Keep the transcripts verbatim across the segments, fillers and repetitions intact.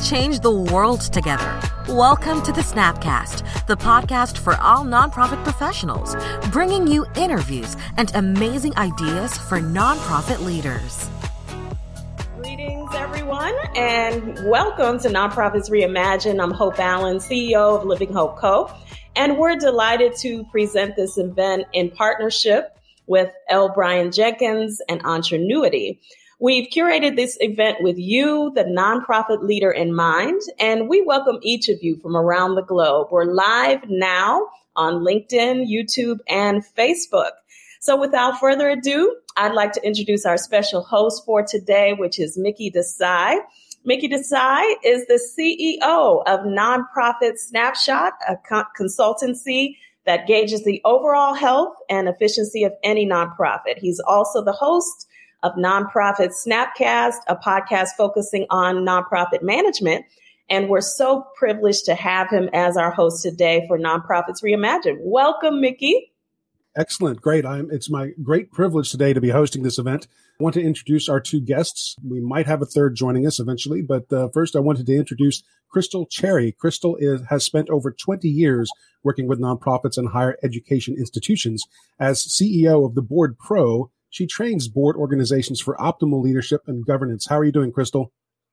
change the world together. Welcome to the Snapcast, the podcast for all nonprofit professionals, bringing you interviews and amazing ideas for nonprofit leaders. Greetings, everyone, and welcome to Nonprofits Reimagine. I'm Hope Allen, C E O of Living Hope Co., and we're delighted to present this event in partnership with L. Brian Jenkins and Entrenuity. We've curated this event with you, the nonprofit leader, in mind, and we welcome each of you from around the globe. We're live now on LinkedIn, YouTube, and Facebook. So without further ado, I'd like to introduce our special host for today, which is Mickey Desai. Mickey Desai is the C E O of Nonprofit Snapshot, a co- consultancy that gauges the overall health and efficiency of any nonprofit. He's also the host of Nonprofit Snapcast, a podcast focusing on nonprofit management. And we're so privileged to have him as our host today for Nonprofits Reimagine. Welcome, Mickey. Excellent. Great. I'm, it's my great privilege today to be hosting this event. I want to introduce our two guests. We might have a third joining us eventually, but uh, first I wanted to introduce Crystal Cherry. Crystal is, has spent over twenty years working with nonprofits and higher education institutions. As C E O of the Board Pro, she trains board organizations for optimal leadership and governance. How are you doing, Crystal?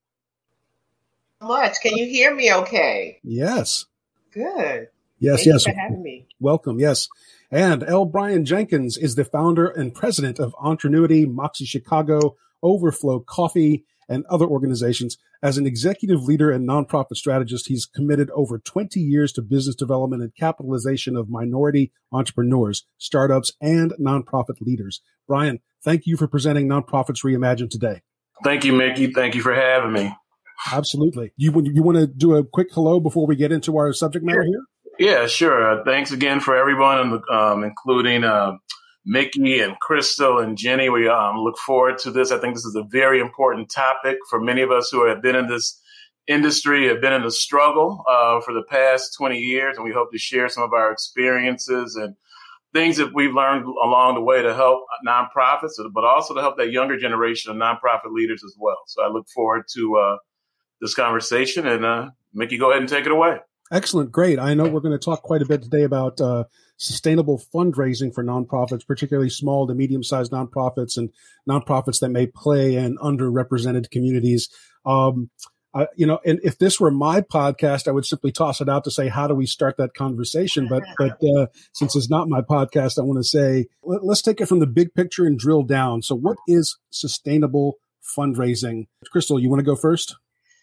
Much. Can you hear me okay? Yes. Good. Yes, Thank yes. you for having me. Welcome. Yes. And L. Brian Jenkins is the founder and president of Entrenuity, Moxie Chicago, Overflow Coffee, and other organizations. As an executive leader and nonprofit strategist, he's committed over twenty years to business development and capitalization of minority entrepreneurs, startups, and nonprofit leaders. Brian, thank you for presenting Nonprofits Reimagine today. Thank you, Mickey. Thank you for having me. Absolutely. You, you want to do a quick hello before we get into our subject matter here? Yeah, sure. Uh, thanks again for everyone, um, including uh, Mickey and Crystal and Jenny. We um, look forward to this. I think this is a very important topic for many of us who have been in this industry, have been in the struggle uh, for the past twenty years, and we hope to share some of our experiences and things that we've learned along the way to help nonprofits, but also to help that younger generation of nonprofit leaders as well. So I look forward to uh, this conversation, and uh, Mickey, go ahead and take it away. Excellent. Great. I know we're going to talk quite a bit today about uh, sustainable fundraising for nonprofits, particularly small to medium-sized nonprofits and nonprofits that may play in underrepresented communities. Um, I, you know, and if this were my podcast, I would simply toss it out to say, how do we start that conversation? But but uh, since it's not my podcast, I want to say, let, let's take it from the big picture and drill down. So what is sustainable fundraising? Crystal, you want to go first?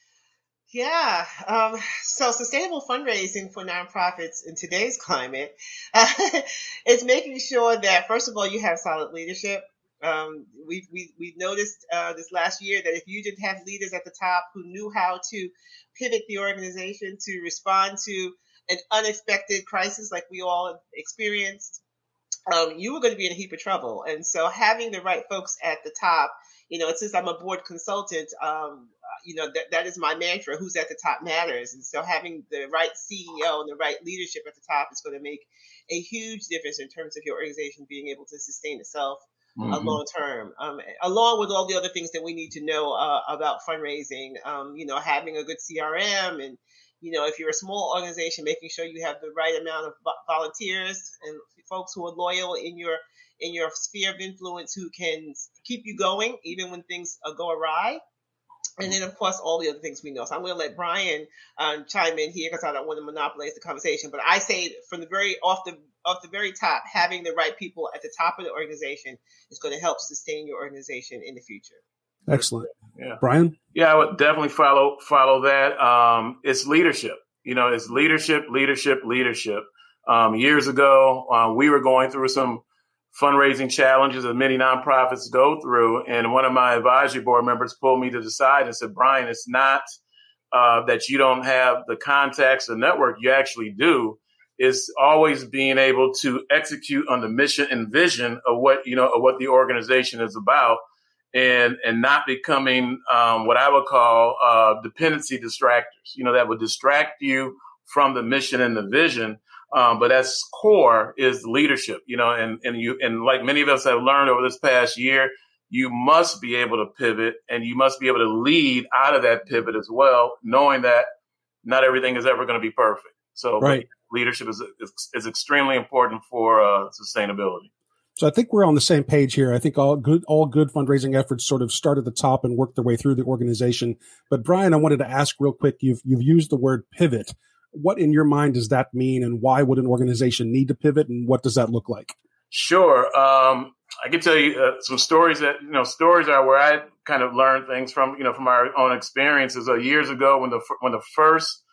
Yeah. Um, so sustainable fundraising for nonprofits in today's climate uh, is making sure that, first of all, you have solid leadership. Um, we've, we, we've noticed uh, this last year that if you didn't have leaders at the top who knew how to pivot the organization to respond to an unexpected crisis like we all experienced, um, you were going to be in a heap of trouble. And so having the right folks at the top, you know, since I'm a board consultant, um, you know, that, that is my mantra, who's at the top matters. And so having the right C E O and the right leadership at the top is going to make a huge difference in terms of your organization being able to sustain itself mm-hmm. uh, long term, um, along with all the other things that we need to know uh, about fundraising, um, you know, having a good C R M and, you know, if you're a small organization, making sure you have the right amount of volunteers and folks who are loyal in your in your sphere of influence who can keep you going even when things uh, go awry. And then, of course, all the other things we know. So I'm going to let Brian um, chime in here because I don't want to monopolize the conversation. But I say from the very off the off the very top, having the right people at the top of the organization is going to help sustain your organization in the future. Excellent. Yeah, Brian? Yeah, I would definitely follow follow that. Um, it's leadership. You know, it's leadership, leadership, leadership. Um, years ago, uh, we were going through some fundraising challenges that many nonprofits go through. And one of my advisory board members pulled me to the side and said, Brian, it's not uh, that you don't have the contacts and network. You actually do. It's always being able to execute on the mission and vision of what, you know, of what the organization is about and, and not becoming um, what I would call uh, dependency distractors, you know, that would distract you from the mission and the vision. Um, but at core is leadership, you know, and, and you, and like many of us have learned over this past year, you must be able to pivot, and you must be able to lead out of that pivot as well, knowing that not everything is ever going to be perfect. So right. leadership is, is is extremely important for uh, sustainability. So I think we're on the same page here. I think all good all good fundraising efforts sort of start at the top and work their way through the organization. But Brian, I wanted to ask real quick, you've you've used the word pivot. What in your mind does that mean, and why would an organization need to pivot, and what does that look like? Sure. Um, I can tell you uh, some stories that, you know, stories are where I kind of learned things from, you know, from our own experiences. Uh, years ago, when the when the first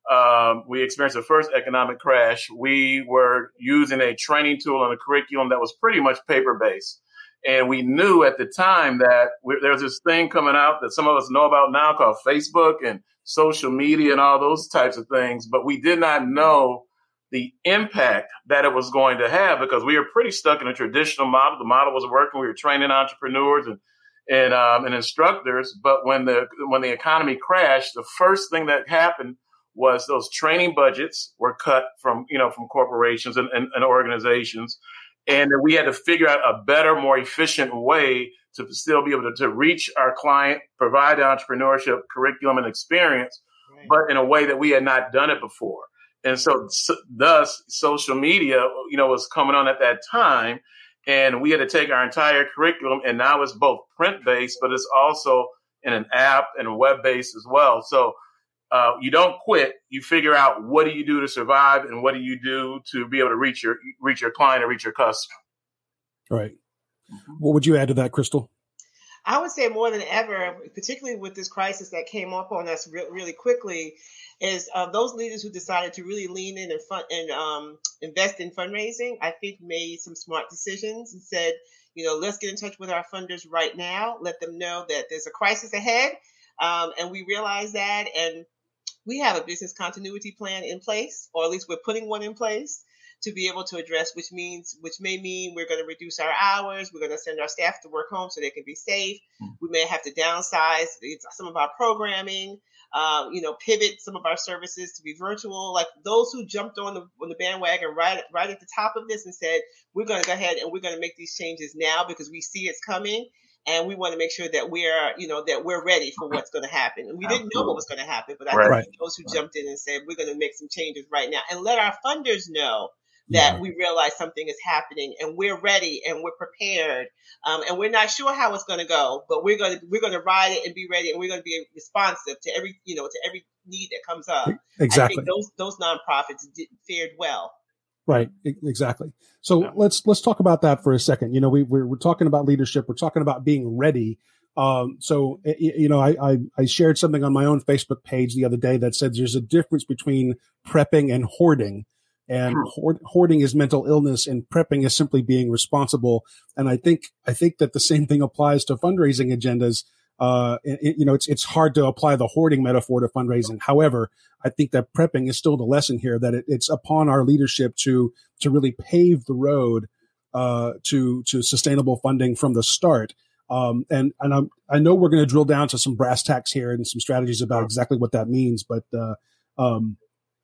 um, we experienced the first economic crash, we were using a training tool and a curriculum that was pretty much paper based, and we knew at the time that we, there was this thing coming out that some of us know about now called Facebook and social media and all those types of things, but we did not know the impact that it was going to have, because we were pretty stuck in a traditional model. The model was working. We were training entrepreneurs and and um, and instructors. But when the when the economy crashed, the first thing that happened was those training budgets were cut from you know from corporations and, and, and organizations, and we had to figure out a better, more efficient way to still be able to, to reach our client, provide entrepreneurship curriculum and experience, right. but in a way that we had not done it before. And so, so, thus, social media, you know, was coming on at that time, and we had to take our entire curriculum, and now it's both print-based, but it's also in an app and web-based as well. So uh, you don't quit. You figure out what do you do to survive, and what do you do to be able to reach your reach your client or reach your customer. Right. Mm-hmm. What would you add to that, Crystal? I would say more than ever, particularly with this crisis that came up on us re- really quickly, is uh, those leaders who decided to really lean in and, fund, and um, invest in fundraising, I think made some smart decisions and said, you know, let's get in touch with our funders right now. Let them know that there's a crisis ahead. Um, and we realize that. And we have a business continuity plan in place, or at least we're putting one in place to be able to address, which means, which may mean we're going to reduce our hours. We're going to send our staff to work home so they can be safe. Mm-hmm. We may have to downsize some of our programming. Uh, you know, pivot some of our services to be virtual. Like those who jumped on the on the bandwagon right right at the top of this and said, we're going to go ahead and we're going to make these changes now because we see it's coming, and we want to make sure that we're, you know, that we're ready for what's going to happen. And we didn't know what was going to happen, but I right. think those who jumped in and said, we're going to make some changes right now, and let our funders know that yeah. we realize something is happening and we're ready and we're prepared, um, and we're not sure how it's going to go, but we're going to we're going to ride it and be ready, and we're going to be responsive to every you know to every need that comes up. Exactly. I think those those nonprofits did, fared well. Right. Exactly. So yeah. let's let's talk about that for a second. You know, we we're, we're talking about leadership. We're talking about being ready. Um, so you know, I, I I shared something on my own Facebook page the other day that said there's a difference between prepping and hoarding. And hoarding is mental illness, and prepping is simply being responsible. And I think I think that the same thing applies to fundraising agendas. Uh, it, you know, it's it's hard to apply the hoarding metaphor to fundraising. However, I think that prepping is still the lesson here. That it, it's upon our leadership to to really pave the road uh, to to sustainable funding from the start. Um, and and I'm, I know we're going to drill down to some brass tacks here and some strategies about exactly what that means. But uh, um,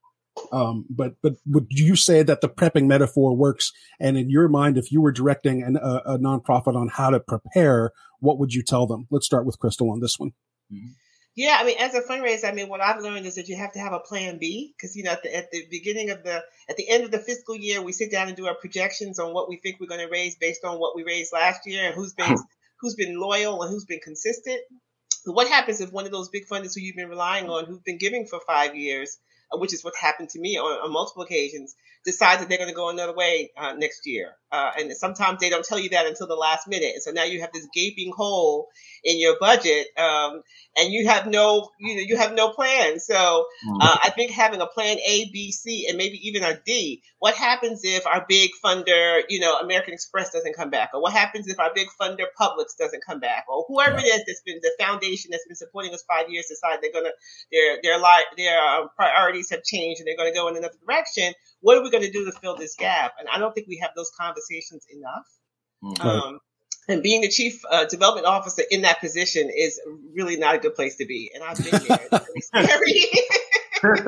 Um, but, but would you say that the prepping metaphor works? And in your mind, if you were directing an, a, a nonprofit on how to prepare, what would you tell them? Let's start with Crystal on this one. Mm-hmm. Yeah, I mean, as a fundraiser, I mean, what I've learned is that you have to have a plan B, because, you know, at the, at the beginning of the, at the end of the fiscal year, we sit down and do our projections on what we think we're going to raise based on what we raised last year and who's been, who's been loyal and who's been consistent. But what happens if one of those big funders who you've been relying on, who've been giving for five years, which is what happened to me on, on multiple occasions, decide that they're going to go another way uh, next year. Uh, and sometimes they don't tell you that until the last minute. And so now you have this gaping hole in your budget, um, and you have no, you know, you have no plan. So uh, I think having a plan A, B, C, and maybe even a D. What happens if our big funder, you know, American Express doesn't come back? Or what happens if our big funder, Publix, doesn't come back? Or whoever it is that's been the foundation that's been supporting us five years decide they're gonna their their li- their um, priorities have changed and they're going to go in another direction. What are we going to do to fill this gap? And I don't think we have those conversations enough. Okay. Um, and being the chief uh, development officer in that position is really not a good place to be. And I've been there. It's very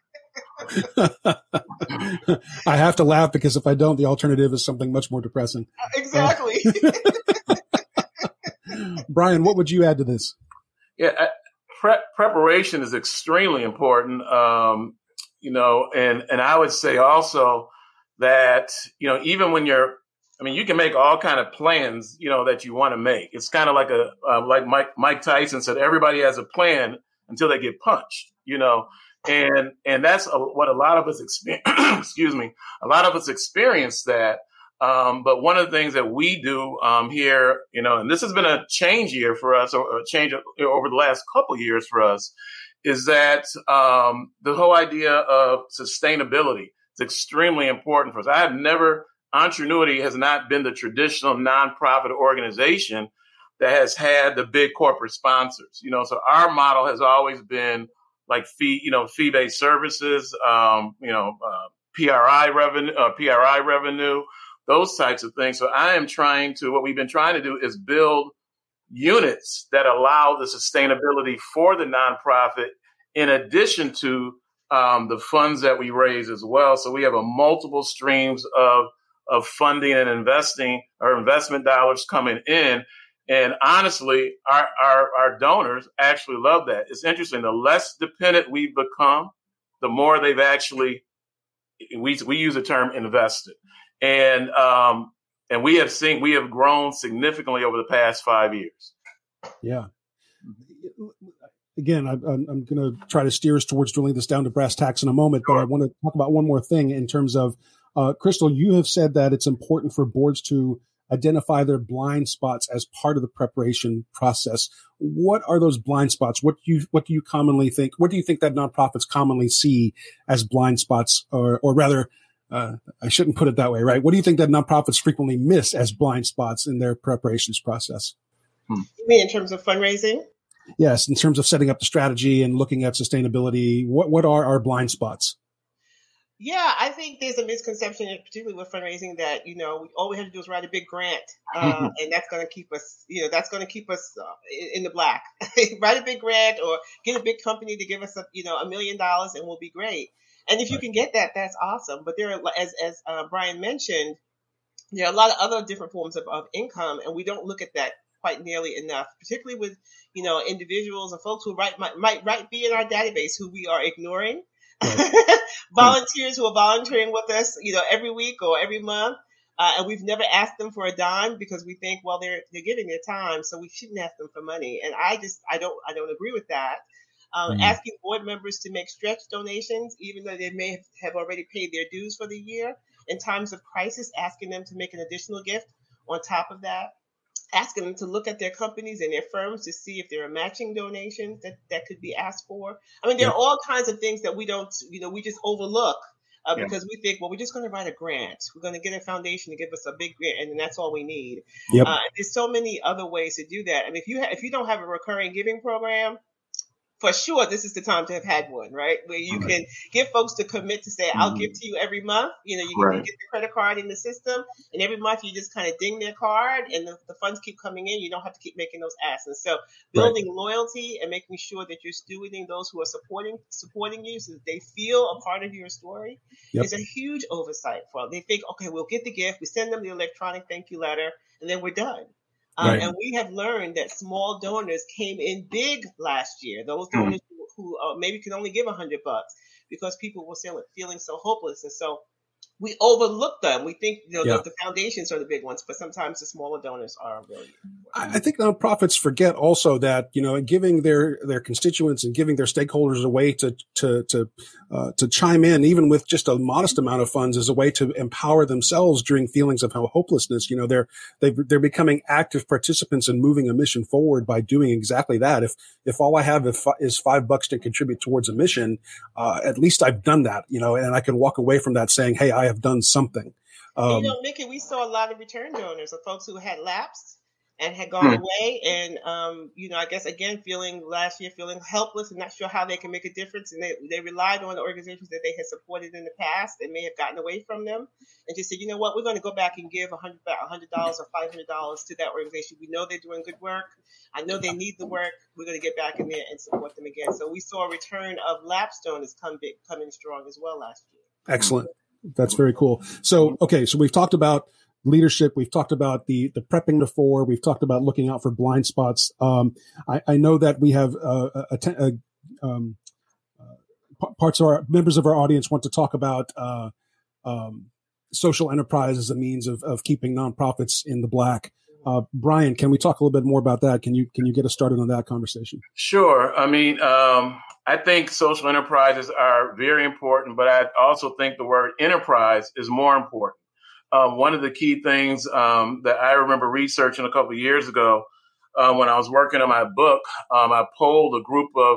scary. I have to laugh because if I don't, the alternative is something much more depressing. Exactly. Uh, Brian, what would you add to this? Yeah, pre- preparation is extremely important. Um, you know, and, and I would say also that, you know, even when you're, I mean, you can make all kind of plans, you know, that you want to make. It's kind of like a, uh, like Mike, Mike Tyson said, everybody has a plan until they get punched, you know, and, and that's a, what a lot of us experience, excuse me, a lot of us experience that. Um, but one of the things that we do, um, here, you know, and this has been a change year for us, or a change over the last couple of years for us, is that, um, the whole idea of sustainability is extremely important for us. I have never, Entrenuity has not been the traditional nonprofit organization that has had the big corporate sponsors, you know, so our model has always been like fee, you know, fee-based services, um, you know, uh, P R I revenue, uh, P R I revenue, those types of things. So I am trying to, what we've been trying to do is build units that allow the sustainability for the nonprofit in addition to um, the funds that we raise as well. So we have a multiple streams of of funding and investing or investment dollars coming in. And honestly, our, our, our donors actually love that. It's interesting. The less dependent we've become, the more they've actually, we, we use the term invested. And, um, and we have seen, we have grown significantly over the past five years. Yeah. Again, I, I'm, I'm going to try to steer us towards drilling this down to brass tacks in a moment, but I want to talk about one more thing in terms of, Uh, Crystal, you have said that it's important for boards to identify their blind spots as part of the preparation process. What are those blind spots? What do you, what do you commonly think? What do you think that nonprofits commonly see as blind spots, or, or rather, uh, I shouldn't put it that way, right? What do you think that nonprofits frequently miss as blind spots in their preparations process? Hmm. You mean in terms of fundraising? Yes, in terms of setting up the strategy and looking at sustainability. What, what are our blind spots? Yeah, I think there's a misconception, particularly with fundraising, that, you know, all we have to do is write a big grant, uh, and that's going to keep us, you know, that's going to keep us uh, in, in the black. Write a big grant or get a big company to give us, a, you know, a million dollars and we'll be great. And if you can get that, that's awesome. But there are, as as uh, Brian mentioned, there are a lot of other different forms of, of income, and we don't look at that quite nearly enough, particularly with, you know, individuals and folks who might might, might, might be in our database who we are ignoring. Right. Volunteers who are volunteering with us, you know, every week or every month, uh, and we've never asked them for a dime because we think, well, they're they're giving their time, so we shouldn't ask them for money. And I just I don't I don't agree with that. Um, mm-hmm. Asking board members to make stretch donations, even though they may have, have already paid their dues for the year, in times of crisis, asking them to make an additional gift on top of that. Asking them to look at their companies and their firms to see if there are matching donations that, that could be asked for. I mean, there yeah. are all kinds of things that we don't, you know, we just overlook uh, yeah. because we think, well, we're just going to write a grant. We're going to get a foundation to give us a big grant, and then that's all we need. Yep. Uh, there's so many other ways to do that. I mean, if you ha- if you don't have a recurring giving program, for sure, this is the time to have had one, right? Where you right. can get folks to commit to say, I'll mm-hmm. give to you every month. You know, you can right. get the credit card in the system, and every month you just kind of ding their card, and the, the funds keep coming in. You don't have to keep making those asks. And so building right. loyalty and making sure that you're stewarding those who are supporting supporting you so that they feel a part of your story yep. is a huge oversight for them. They think, okay, we'll get the gift. We send them the electronic thank you letter, and then we're done. Um, right. And we have learned that small donors came in big last year. Those donors mm. who, who uh, maybe could only give a hundred bucks because people were feeling, feeling so hopeless. And so we overlook them. We think, you know, yeah. the, the foundations are the big ones, but sometimes the smaller donors are really important. I think nonprofits forget also that, you know, giving their, their constituents and giving their stakeholders a way to, to, to, uh, to chime in, even with just a modest amount of funds, is a way to empower themselves during feelings of hopelessness. You know, they're, they've, they're becoming active participants in moving a mission forward by doing exactly that. If, if all I have is five bucks to contribute towards a mission, uh, at least I've done that, you know, and I can walk away from that saying, hey, I have done something. Um, you know, Mickey, we saw a lot of return donors of folks who had lapsed and had gone hmm. away. And, um, you know, I guess, again, feeling last year, feeling helpless and not sure how they can make a difference. And they, they relied on the organizations that they had supported in the past. They may have gotten away from them and just said, you know what, we're going to go back and give one hundred dollars or five hundred dollars to that organization. We know they're doing good work. I know they need the work. We're going to get back in there and support them again. So we saw a return of lapsed donors come big, come in strong as well last year. Excellent. That's very cool. So, okay, so we've talked about leadership. We've talked about the the prepping before. We've talked about looking out for blind spots. Um, I, I know that we have uh, a, a, a, um, uh, parts of our members of our audience want to talk about uh, um, social enterprise as a means of of keeping nonprofits in the black. Uh, Brian, can we talk a little bit more about that? Can you can you get us started on that conversation? Sure. I mean, um, I think social enterprises are very important, but I also think the word enterprise is more important. Um, one of the key things um, that I remember researching a couple of years ago uh, when I was working on my book, um, I polled a group of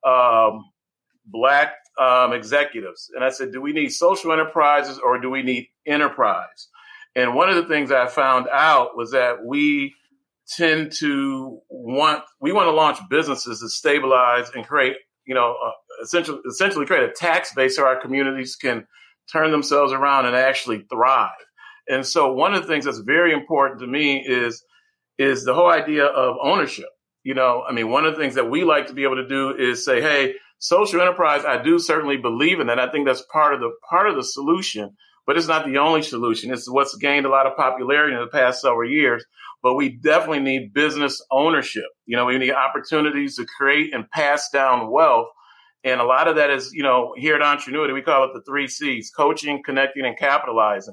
um, Black um, executives, and I said, do we need social enterprises or do we need enterprise? And one of the things I found out was that we tend to want, we want to launch businesses to stabilize and create, you know, uh, essentially, essentially create a tax base so our communities can turn themselves around and actually thrive. And so one of the things that's very important to me is, is the whole idea of ownership. You know, I mean, one of the things that we like to be able to do is say, hey, social enterprise, I do certainly believe in that. I think that's part of the, part of the solution. But it's not the only solution. It's what's gained a lot of popularity in the past several years. But we definitely need business ownership. You know, we need opportunities to create and pass down wealth. And a lot of that is, you know, here at Entrenuity, we call it the three C's: coaching, connecting, and capitalizing.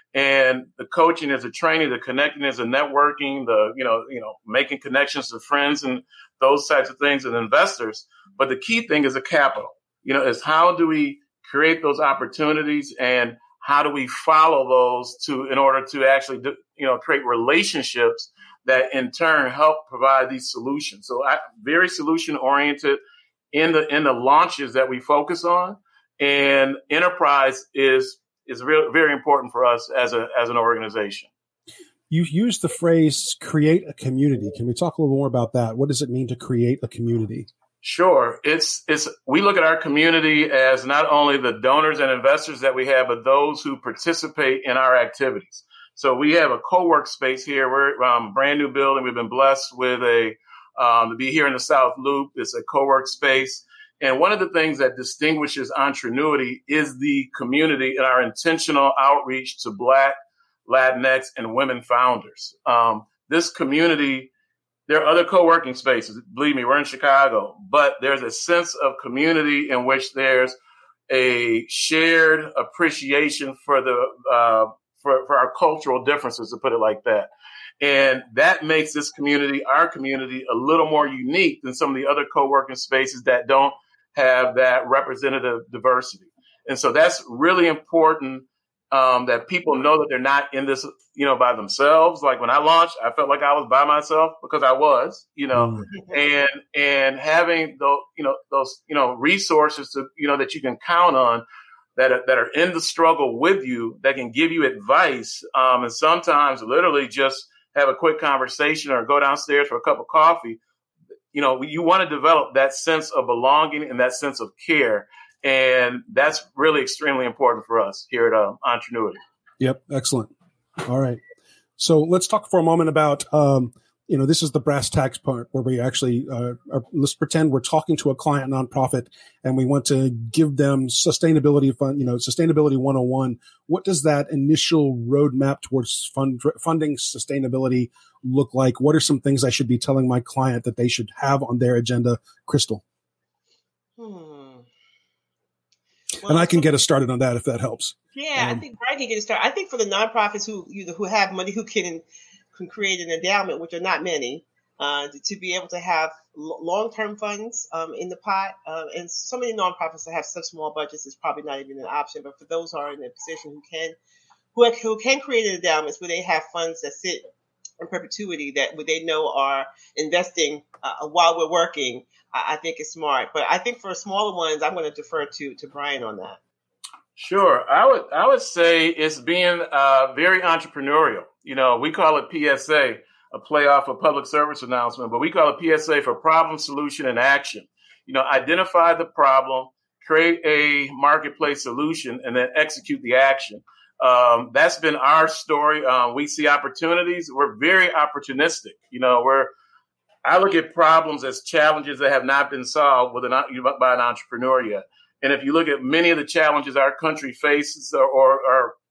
And the coaching is a training, the connecting is a networking, the, you know, you know, making connections to friends and those types of things and investors. But the key thing is the capital, you know, is how do we create those opportunities and how do we follow those to in order to actually, you know, create relationships that in turn help provide these solutions? So I, very solution oriented in the in the launches that we focus on, and enterprise is is real, very important for us as a as an organization. You used the phrase "create a community." Can we talk a little more about that? What does it mean to create a community? Sure. It's, it's, we look at our community as not only the donors and investors that we have, but those who participate in our activities. So we have a co-work space here. We're um, brand new building. We've been blessed with a, um, to be here in the South Loop. It's a co-work space. And one of the things that distinguishes Entrenuity is the community and our intentional outreach to Black, Latinx, and women founders. Um, this community, there are other co-working spaces. Believe me, we're in Chicago, but there's a sense of community in which there's a shared appreciation for the uh, for, for our cultural differences, to put it like that. And that makes this community, our community, a little more unique than some of the other co-working spaces that don't have that representative diversity. And so that's really important. Um, that people know that they're not in this, you know, by themselves. Like when I launched, I felt like I was by myself because I was, you know, mm-hmm. and and having those, you know, those, you know, resources to, you know, that you can count on that are, that are in the struggle with you, that can give you advice, um, and sometimes literally just have a quick conversation or go downstairs for a cup of coffee. You know, you want to develop that sense of belonging and that sense of care. And that's really extremely important for us here at uh, Entrenuity. Yep. Excellent. All right. So let's talk for a moment about, um, you know, this is the brass tacks part where we actually, uh, are, let's pretend we're talking to a client nonprofit and we want to give them sustainability fund, you know, sustainability one oh one. What does that initial roadmap towards fund, funding sustainability look like? What are some things I should be telling my client that they should have on their agenda? Crystal. Hmm. Well, and I can get us started on that if that helps. Yeah, um, I think Brian can get us started. I think for the nonprofits who you know, who have money, who can can create an endowment, which are not many, uh, to, to be able to have l- long-term funds um, in the pot. Uh, and so many nonprofits that have such small budgets is probably not even an option. But for those who are in a position who can who, who can create an endowments where they have funds that sit in perpetuity that where they know are investing uh, while we're working, I think it's smart. But I think for smaller ones, I'm going to defer to, to Brian on that. Sure. I would I would say it's being uh, very entrepreneurial. You know, we call it P S A, a play off a public service announcement, but we call it P S A for problem, solution, and action. You know, identify the problem, create a marketplace solution, and then execute the action. Um, that's been our story. Um, we see opportunities. We're very opportunistic. You know, we're I look at problems as challenges that have not been solved with an, by an entrepreneur yet. And if you look at many of the challenges our country faces or, or, or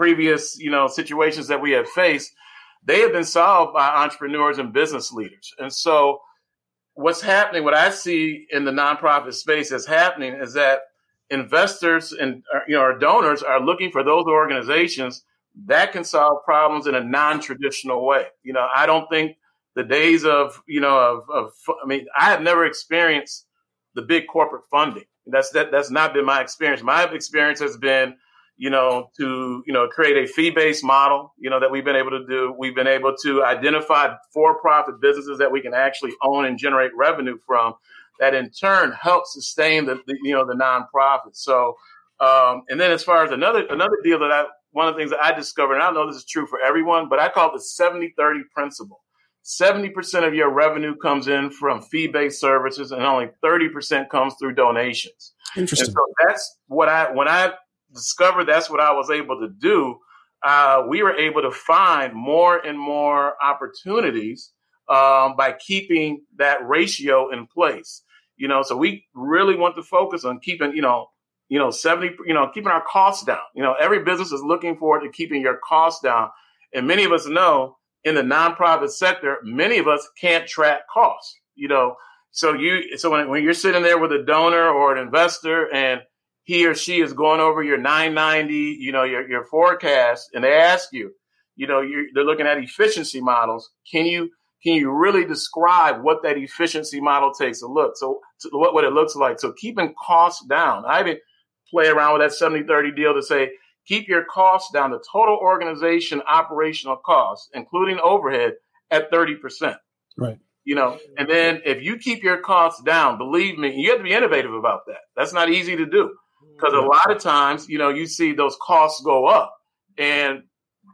previous, you know, situations that we have faced, they have been solved by entrepreneurs and business leaders. And so what's happening, what I see in the nonprofit space that's happening is that investors and, you know, our donors are looking for those organizations that can solve problems in a non-traditional way. You know, I don't think the days of, you know, of, of, I mean, I have never experienced the big corporate funding. That's, that, that's not been my experience. My experience has been, you know, to, you know, create a fee-based model, you know, that we've been able to do. We've been able to identify for-profit businesses that we can actually own and generate revenue from that in turn helps sustain the, the you know, the nonprofit. So, um, and then as far as another, another deal that I, one of the things that I discovered, and I don't know this is true for everyone, but I call it the seventy thirty principle. seventy percent of your revenue comes in from fee-based services and only thirty percent comes through donations. Interesting. And so that's what I, when I discovered that's what I was able to do, uh, we were able to find more and more opportunities um, by keeping that ratio in place. You know, so we really want to focus on keeping, you know, you know, seventy, you know, keeping our costs down. You know, every business is looking forward to keeping your costs down. And many of us know in the nonprofit sector, many of us can't track costs, you know, so you, so when, when you're sitting there with a donor or an investor and he or she is going over your nine ninety, you know, your, your forecast, and they ask you, you know, you're, they're looking at efficiency models. Can you, can you really describe what that efficiency model takes to look? So to what, what it looks like. So keeping costs down. I even play around with that seventy thirty deal to say, keep your costs down, the total organization operational costs, including overhead, at thirty percent. Right. You know, and then if you keep your costs down, believe me, you have to be innovative about that. That's not easy to do because a lot of times, you know, you see those costs go up and,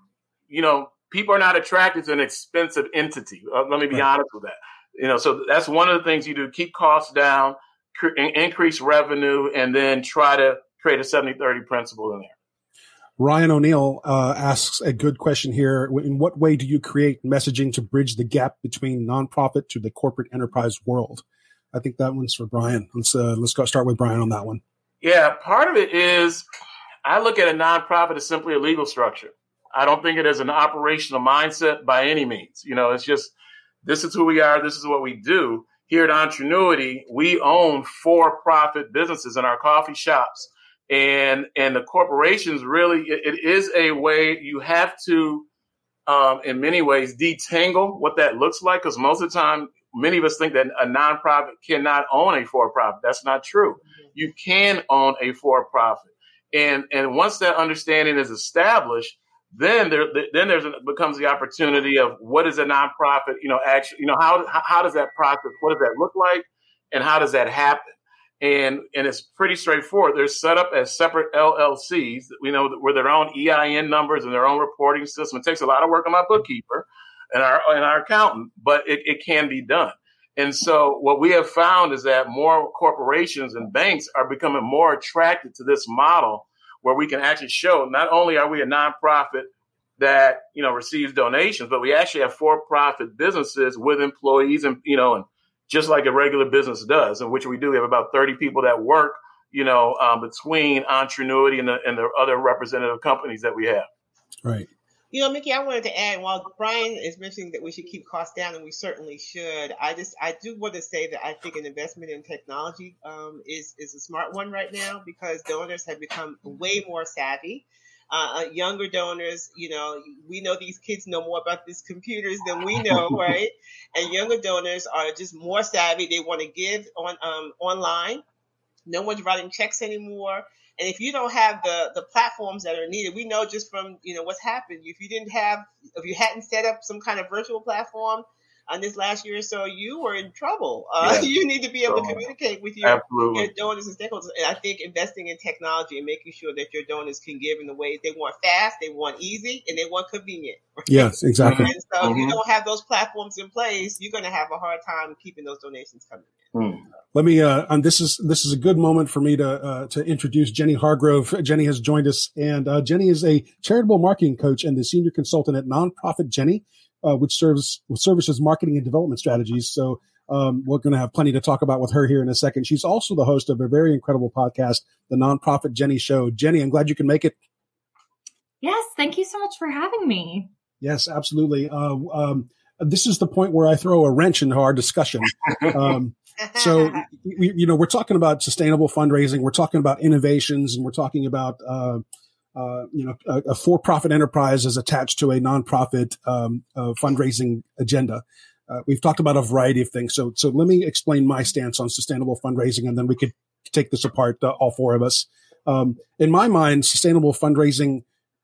you know, people are not attracted to an expensive entity. Uh, let me be right. honest with that. You know, so that's one of the things you do, keep costs down, cr- increase revenue, and then try to create a seventy thirty principle in there. Ryan O'Neill uh, asks a good question here. In what way do you create messaging to bridge the gap between nonprofit to the corporate enterprise world? I think that one's for Brian. Let's uh, let's go start with Brian on that one. Yeah, part of it is I look at a nonprofit as simply a legal structure. I don't think it is an operational mindset by any means. You know, it's just this is who we are. This is what we do. Here at Entrenuity, we own for-profit businesses in our coffee shops. And and the corporations really, it, it is a way you have to, um, in many ways, detangle what that looks like. Because most of the time, many of us think that a nonprofit cannot own a for-profit. That's not true. Mm-hmm. You can own a for-profit. And and once that understanding is established, then there then there's becomes the opportunity of what is a nonprofit, you know, actually, you know, how how does that process, what does that look like, and how does that happen? And and it's pretty straightforward. They're set up as separate L L Cs, you know, with their own E I N numbers and their own reporting system. It takes a lot of work on my bookkeeper and our and our accountant, but it, it can be done. And so what we have found is that more corporations and banks are becoming more attracted to this model where we can actually show not only are we a nonprofit that, you know, receives donations, but we actually have for-profit businesses with employees and, you know, and just like a regular business does, in which we do. We have about thirty people that work, you know, um, between Entrenuity and the, and the other representative companies that we have. Right. You know, Mickey, I wanted to add, while Brian is mentioning that we should keep costs down, and we certainly should, I just, I do want to say that I think an investment in technology um, is, is a smart one right now because donors have become way more savvy. Uh, younger donors, you know, we know these kids know more about these computers than we know, right? And younger donors are just more savvy. They want to give on um, online. No one's writing checks anymore. And if you don't have the, the platforms that are needed, we know just from, you know, what's happened. If you didn't have, if you hadn't set up some kind of virtual platform on this last year or so, you were in trouble. Uh, yeah. You need to be able to communicate with your, your donors and stakeholders. And I think investing in technology and making sure that your donors can give in the ways they want fast, they want easy, and they want convenient. Right? Yes, exactly. And so mm-hmm. if you don't have those platforms in place, you're going to have a hard time keeping those donations coming in. Mm. Let me, uh, and this is, this is a good moment for me to, uh, to introduce Jenny Hargrove. Jenny has joined us, and uh, Jenny is a charitable marketing coach and the senior consultant at Nonprofit Jenny. Uh, which serves services marketing and development strategies. So um, we're going to have plenty to talk about with her here in a second. She's also the host of a very incredible podcast, the Nonprofit Jenny Show. Jenny, I'm glad you can make it. Yes, thank you so much for having me. Yes, absolutely. Uh, um, this is the point where I throw a wrench into our discussion. Um, so, we, you know, we're talking about sustainable fundraising. We're talking about innovations, and we're talking about, uh, uh, you know, a, a for-profit enterprise is attached to a nonprofit um, uh, fundraising agenda. Uh, we've talked about a variety of things. So, so let me explain my stance on sustainable fundraising, and then we could take this apart, uh, all four of us. Um, in my mind, sustainable fundraising,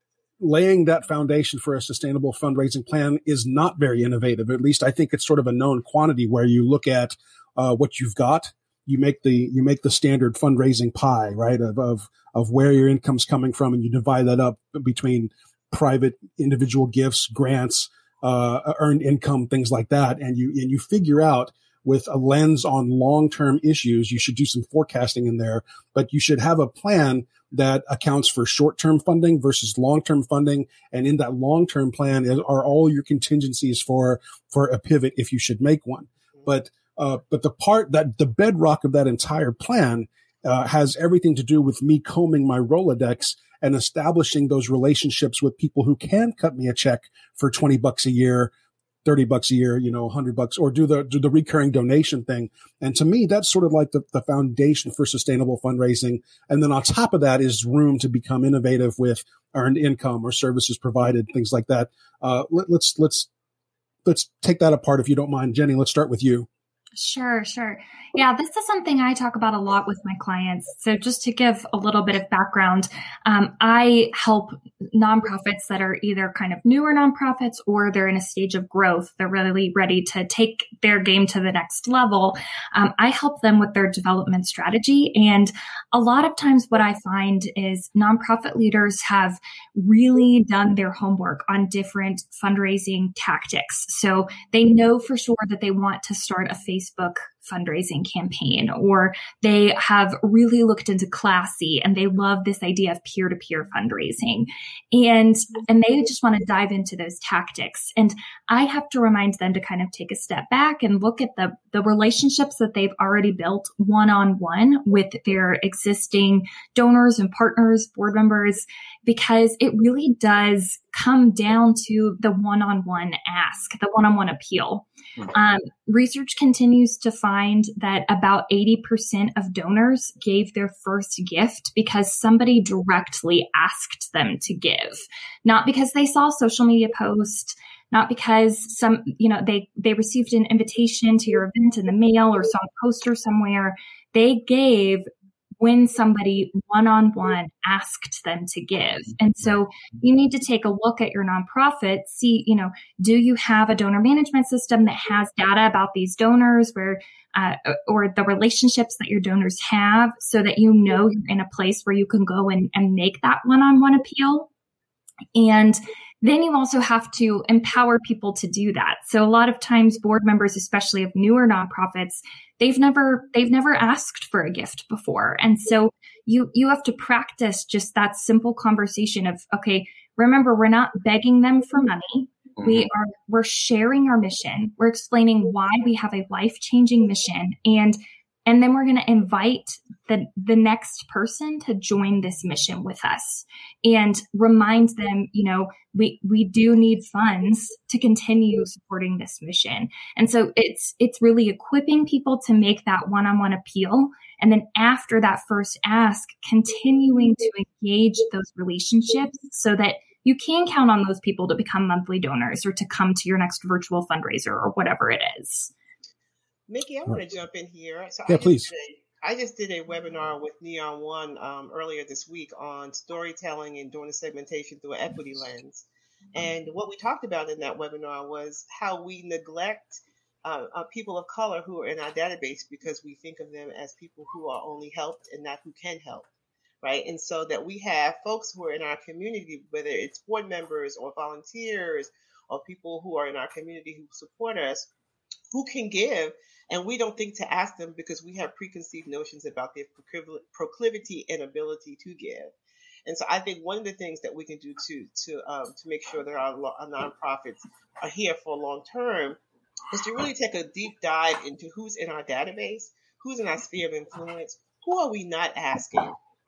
laying that foundation for a sustainable fundraising plan is not very innovative. At least I think it's sort of a known quantity where you look at uh, what you've got. You make the you make the standard fundraising pie, right, of of of where your income's coming from, and you divide that up between private individual gifts, grants, uh, earned income, things like that, and you and you figure out with a lens on long-term issues. You should do some forecasting in there, but you should have a plan that accounts for short-term funding versus long-term funding. And in that long-term plan is, are all your contingencies for, for a pivot if you should make one. But, uh, but the part that the bedrock of that entire plan, uh, has everything to do with me combing my Rolodex and establishing those relationships with people who can cut me a check for twenty bucks a year, thirty bucks a year, you know, one hundred bucks, or do the, do the recurring donation thing. And to me, that's sort of like the, the foundation for sustainable fundraising. And then on top of that is room to become innovative with earned income or services provided, things like that. Uh, let, let's, let's, let's take that apart if you don't mind. Jenny, let's start with you. Sure, sure. Yeah, this is something I talk about a lot with my clients. So just to give a little bit of background, um, I help nonprofits that are either kind of newer nonprofits or they're in a stage of growth. They're really ready to take their game to the next level. Um, I help them with their development strategy. And a lot of times what I find is nonprofit leaders have really done their homework on different fundraising tactics. So they know for sure that they want to start a Facebook fundraising campaign, or they have really looked into Classy and they love this idea of peer-to-peer fundraising. And, and they just want to dive into those tactics. And I have to remind them to kind of take a step back and look at the, the relationships that they've already built one-on-one with their existing donors and partners, board members, because it really does come down to the one-on-one ask, the one-on-one appeal. Um, research continues to find that about eighty percent of donors gave their first gift because somebody directly asked them to give, not because they saw a social media post, not because some, you know, they, they received an invitation to your event in the mail or saw a poster somewhere. They gave when somebody one-on-one asked them to give. And so you need to take a look at your nonprofit, see, you know, do you have a donor management system that has data about these donors where, uh, or the relationships that your donors have so that you know you're in a place where you can go and, and make that one-on-one appeal. And then you also have to empower people to do that. So a lot of times board members, especially of newer nonprofits, they've never, they've never asked for a gift before. And so you, you have to practice just that simple conversation of, okay, remember, we're not begging them for money. Mm-hmm. We are, we're sharing our mission. We're explaining why we have a life-changing mission. And And then we're going to invite the, the next person to join this mission with us and remind them, you know, we, we do need funds to continue supporting this mission. And so it's, it's really equipping people to make that one-on-one appeal. And then after that first ask, continuing to engage those relationships so that you can count on those people to become monthly donors or to come to your next virtual fundraiser or whatever it is. Mickey, I want to jump in here. So yeah, I please. Did, I just did a webinar with Neon One um, earlier this week on storytelling and donor segmentation through an equity lens. And what we talked about in that webinar was how we neglect uh, uh, people of color who are in our database because we think of them as people who are only helped and not who can help, right? And so that we have folks who are in our community, whether it's board members or volunteers or people who are in our community who support us, who can give, and we don't think to ask them because we have preconceived notions about their proclivity and ability to give. And so I think one of the things that we can do to to um, to make sure that our, our nonprofits are here for long term is to really take a deep dive into who's in our database, who's in our sphere of influence, who are we not asking,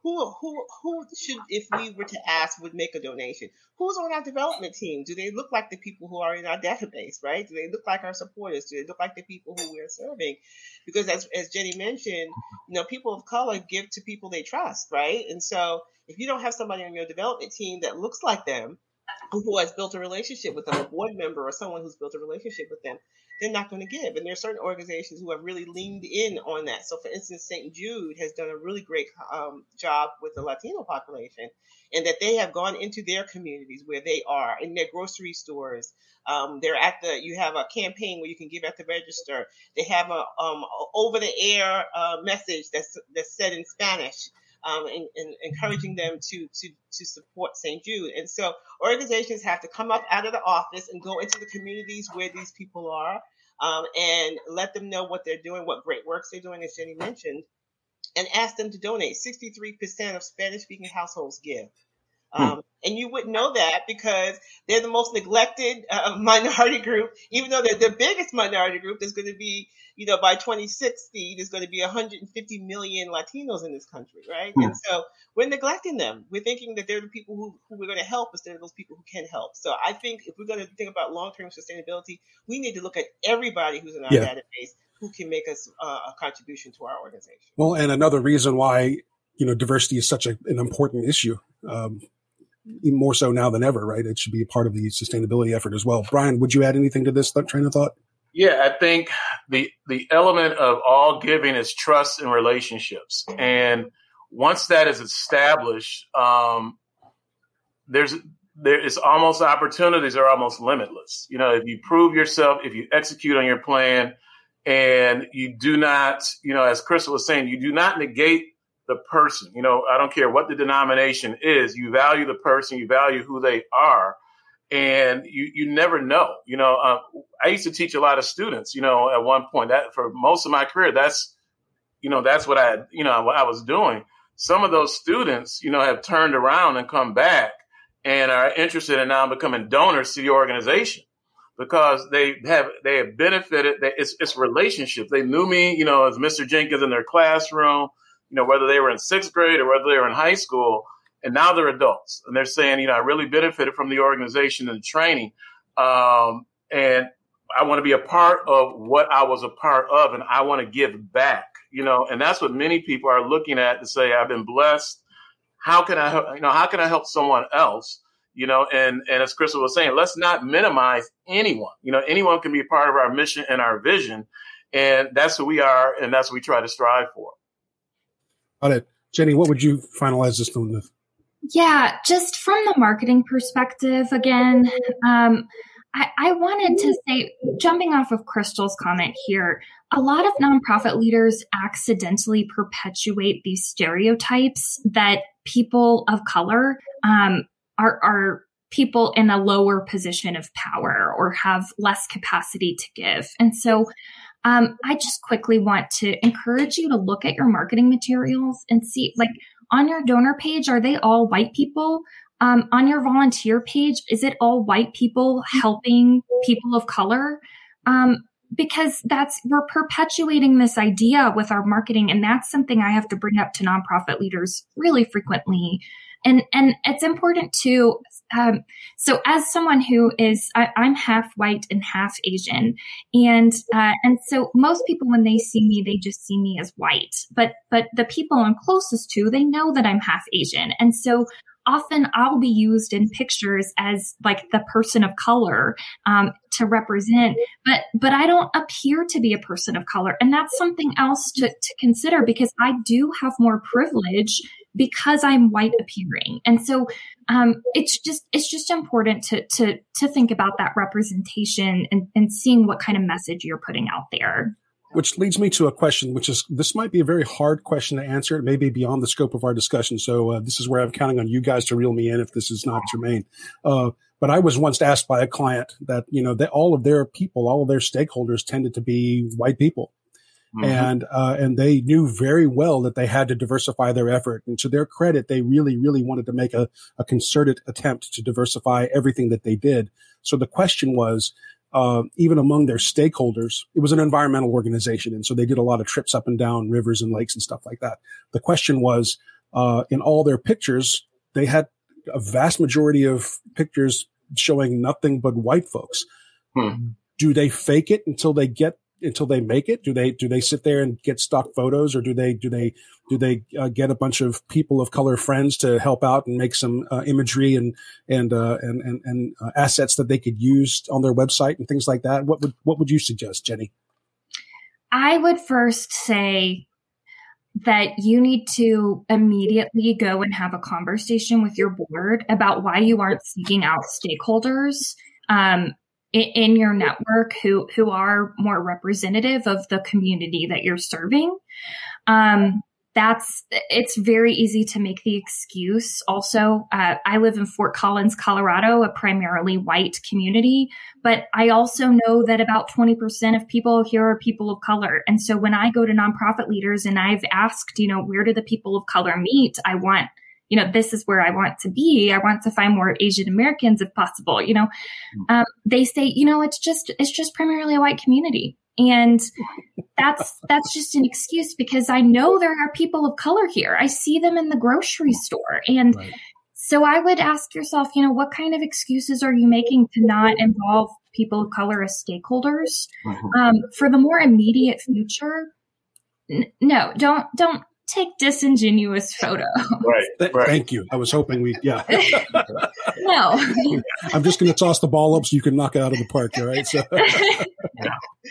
who who who should, if we were to ask, would make a donation? Who's on our development team? Do they look like the people who are in our database, right? Do they look like our supporters? Do they look like the people who we're serving? Because as as Jenny mentioned, you know, people of color give to people they trust, right? And so if you don't have somebody on your development team that looks like them, who has built a relationship with them, a board member or someone who's built a relationship with them, they're not going to give. And there are certain organizations who have really leaned in on that. So, for instance, Saint Jude has done a really great um, job with the Latino population, and that they have gone into their communities where they are, in their grocery stores. Um, they're at the. You have a campaign where you can give at the register. They have a um, over-the-air uh, message that's that's said in Spanish. Um, and, and encouraging them to, to, to support Saint Jude. And so organizations have to come up out of the office and go into the communities where these people are, um, and let them know what they're doing, what great works they're doing, as Jenny mentioned, and ask them to donate. sixty-three percent of Spanish-speaking households give. Um, and you wouldn't know that because they're the most neglected uh, minority group. Even though they're the biggest minority group, there's going to be, you know, by twenty sixty, there's going to be one hundred fifty million Latinos in this country, right? Mm. And so we're neglecting them. We're thinking that they're the people who, who we're going to help instead of those people who can help. So I think if we're going to think about long-term sustainability, we need to look at everybody who's in our yeah. database who can make us uh, a contribution to our organization. Well, and another reason why, you know, diversity is such a, an important issue. Um, more so now than ever, right? It should be a part of the sustainability effort as well. Brian, would you add anything to this train of thought? Yeah, I think the the element of all giving is trust and relationships. And once that is established, um, there's there is almost opportunities are almost limitless. You know, if you prove yourself, if you execute on your plan, and you do not, you know, as Crystal was saying, you do not negate the person. You know, I don't care what the denomination is. You value the person. You value who they are. And you, you never know. You know, uh, I used to teach a lot of students, you know, at one point that for most of my career, that's, you know, that's what I, you know, what I was doing. Some of those students, you know, have turned around and come back and are interested in now becoming donors to the organization because they have, they have benefited. They, it's, it's relationships. They knew me, you know, as Mister Jenkins in their classroom, you know, whether they were in sixth grade or whether they were in high school, and now they're adults and they're saying, you know, I really benefited from the organization and the training. Um, and I want to be a part of what I was a part of, and I want to give back, you know, and that's what many people are looking at to say, I've been blessed. How can I, you know, how can I help someone else? You know, and, and as Crystal was saying, let's not minimize anyone. You know, anyone can be a part of our mission and our vision. And that's who we are. And that's what we try to strive for. Got it. Jenny, what would you finalize this one with? Yeah, just from the marketing perspective, again, um, I, I wanted to say, jumping off of Crystal's comment here, a lot of nonprofit leaders accidentally perpetuate these stereotypes that people of color um, are, are people in a lower position of power or have less capacity to give. And so Um, I just quickly want to encourage you to look at your marketing materials and see, like, on your donor page, are they all white people? Um, on your volunteer page, is it all white people helping people of color? Um, because that's, we're perpetuating this idea with our marketing. And that's something I have to bring up to nonprofit leaders really frequently. And, and it's important to, um, so as someone who is, I, I'm half white and half Asian. And, uh, and so most people, when they see me, they just see me as white, but, but the people I'm closest to, they know that I'm half Asian. And so often I'll be used in pictures as like the person of color, um, to represent, but, but I don't appear to be a person of color. And that's something else to, to consider because I do have more privilege because I'm white appearing. And so, um, it's just, it's just important to, to, to think about that representation and, and seeing what kind of message you're putting out there. Which leads me to a question, which is, this might be a very hard question to answer. It may be beyond the scope of our discussion. So uh, this is where I'm counting on you guys to reel me in if this is not germane. Uh, but I was once asked by a client that, you know, that all of their people, all of their stakeholders tended to be white people. Mm-hmm. And, uh, and they knew very well that they had to diversify their effort. And to their credit, they really, really wanted to make a, a concerted attempt to diversify everything that they did. So the question was, Uh, even among their stakeholders, it was an environmental organization. And so they did a lot of trips up and down rivers and lakes and stuff like that. The question was, uh, in all their pictures, they had a vast majority of pictures showing nothing but white folks. Hmm. Do they fake it until they get until they make it? Do they do they sit there and get stock photos, or do they do they do they uh, get a bunch of people of color friends to help out and make some uh, imagery and and uh, and and, and uh, assets that they could use on their website and things like that? What would what would you suggest, Jenny? I would first say that you need to immediately go and have a conversation with your board about why you aren't seeking out stakeholders um, in, in your network who, who are more representative of the community that you're serving. Um, that's, it's very easy to make the excuse. Also, uh, I live in Fort Collins, Colorado, a primarily white community, but I also know that about twenty percent of people here are people of color. And so when I go to nonprofit leaders and I've asked, you know, where do the people of color meet? I want, you know, this is where I want to be. I want to find more Asian Americans if possible, you know, um, they say, you know, it's just, it's just primarily a white community. And that's, that's just an excuse because I know there are people of color here. I see them in the grocery store. And right. So I would ask yourself, you know, what kind of excuses are you making to not involve people of color as stakeholders? Mm-hmm. Um, for the more immediate future, n- no, don't, don't take disingenuous photo. Right, Th- right. Thank you. I was hoping we, yeah. No. I'm just going to toss the ball up so you can knock it out of the park, all right? So. Yeah.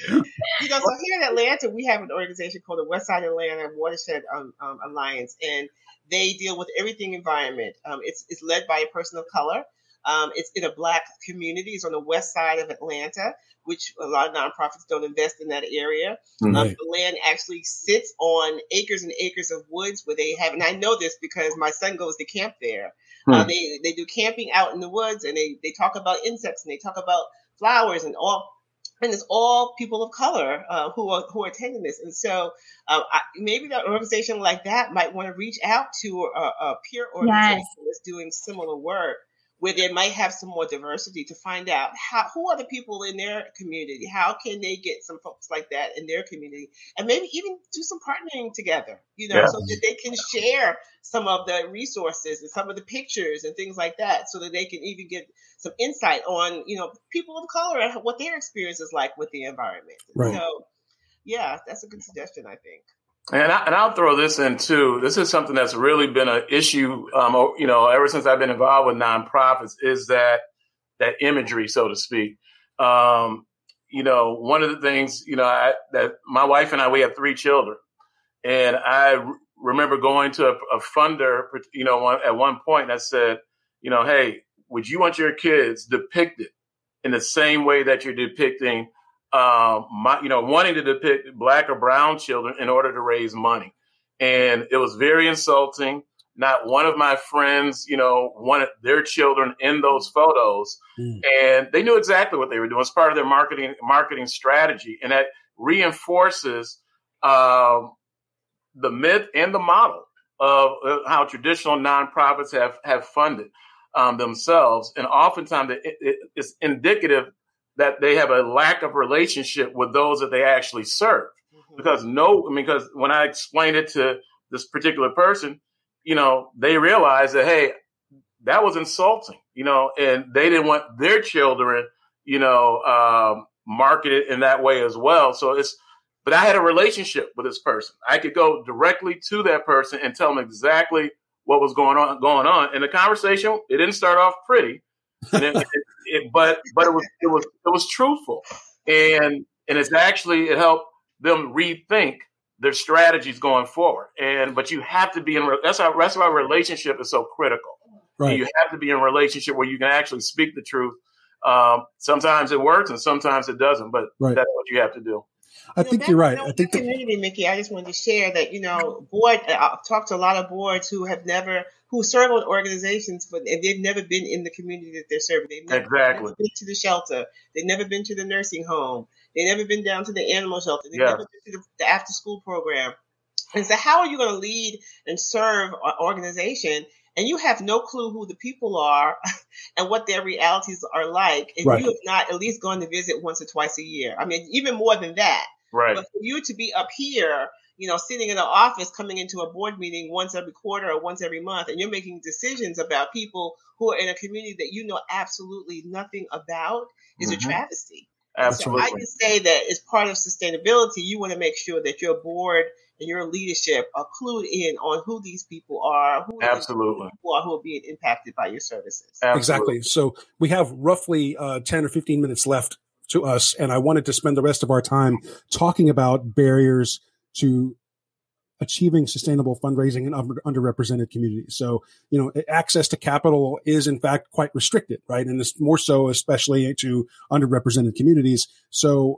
You know, so here in Atlanta, we have an organization called the West Side Atlanta Watershed um, um, Alliance, and they deal with everything environment. Um, it's, it's led by a person of color. Um, it's in a Black community. It's on the west side of Atlanta, which a lot of nonprofits don't invest in that area. Right. Um, the land actually sits on acres and acres of woods where they have, and I know this because my son goes to camp there. Hmm. Uh, they they do camping out in the woods, and they, they talk about insects and they talk about flowers and all. And it's all people of color uh, who are who are attending this. And so uh, I, maybe an organization like that might want to reach out to a, a peer organization yes. that's doing similar work, where they might have some more diversity to find out how, who are the people in their community? How can they get some folks like that in their community? And maybe even do some partnering together, you know, yeah. so that they can share some of the resources and some of the pictures and things like that, so that they can even get some insight on, you know, people of color and what their experience is like with the environment. Right. So, yeah, that's a good suggestion, I think. And, I, and I'll throw this in too. This is something that's really been an issue, um, you know, ever since I've been involved with nonprofits, is that that imagery, so to speak. Um, you know, one of the things, you know, I, that my wife and I, we have three children, and I r- remember going to a, a funder, you know, one, at one point, and I said, you know, hey, would you want your kids depicted in the same way that you're depicting Um, my, you know, wanting to depict Black or brown children in order to raise money? And it was very insulting. Not one of my friends, you know, wanted their children in those photos. Mm. And they knew exactly what they were doing. It's part of their marketing marketing strategy. And that reinforces um, the myth and the model of how traditional nonprofits have, have funded um, themselves. And oftentimes it, it, it's indicative that they have a lack of relationship with those that they actually serve. Mm-hmm. Because no, I mean, because when I explained it to this particular person, you know, they realized that, hey, that was insulting, you know, and they didn't want their children, you know, um, marketed in that way as well. So it's, but I had a relationship with this person. I could go directly to that person and tell them exactly what was going on, going on. And the conversation, it didn't start off pretty. And it, it, it, but but it was it was it was truthful, and and it's actually it helped them rethink their strategies going forward. And but you have to be in that's how that's why relationship is so critical. Right. And you have to be in a relationship where you can actually speak the truth. Um, sometimes it works and sometimes it doesn't, but right. that's what you have to do. I you know, think that, you're right. You know, I think the community, Mickey, I just wanted to share that, you know, board, I've talked to a lot of boards who have never, who serve on organizations, but and they've never been in the community that they're serving. They've never, exactly. never been to the shelter. They've never been to the nursing home. They've never been down to the animal shelter. They've yeah. never been to the, the after school program. And so how are you going to lead and serve an organization and you have no clue who the people are and what their realities are like, and right. you have not at least gone to visit once or twice a year? I mean, even more than that. Right. But for you to be up here, you know, sitting in an office, coming into a board meeting once every quarter or once every month, and you're making decisions about people who are in a community that you know absolutely nothing about is mm-hmm. a travesty. Absolutely. So I can say that as part of sustainability, you want to make sure that your board and your leadership are clued in on who these people are, who Absolutely. people are who are being impacted by your services. Absolutely. Exactly. So we have roughly uh, ten or fifteen minutes left to us, and I wanted to spend the rest of our time talking about barriers to achieving sustainable fundraising in under, underrepresented communities. So, you know, access to capital is in fact quite restricted, right? And it's more so, especially to underrepresented communities. So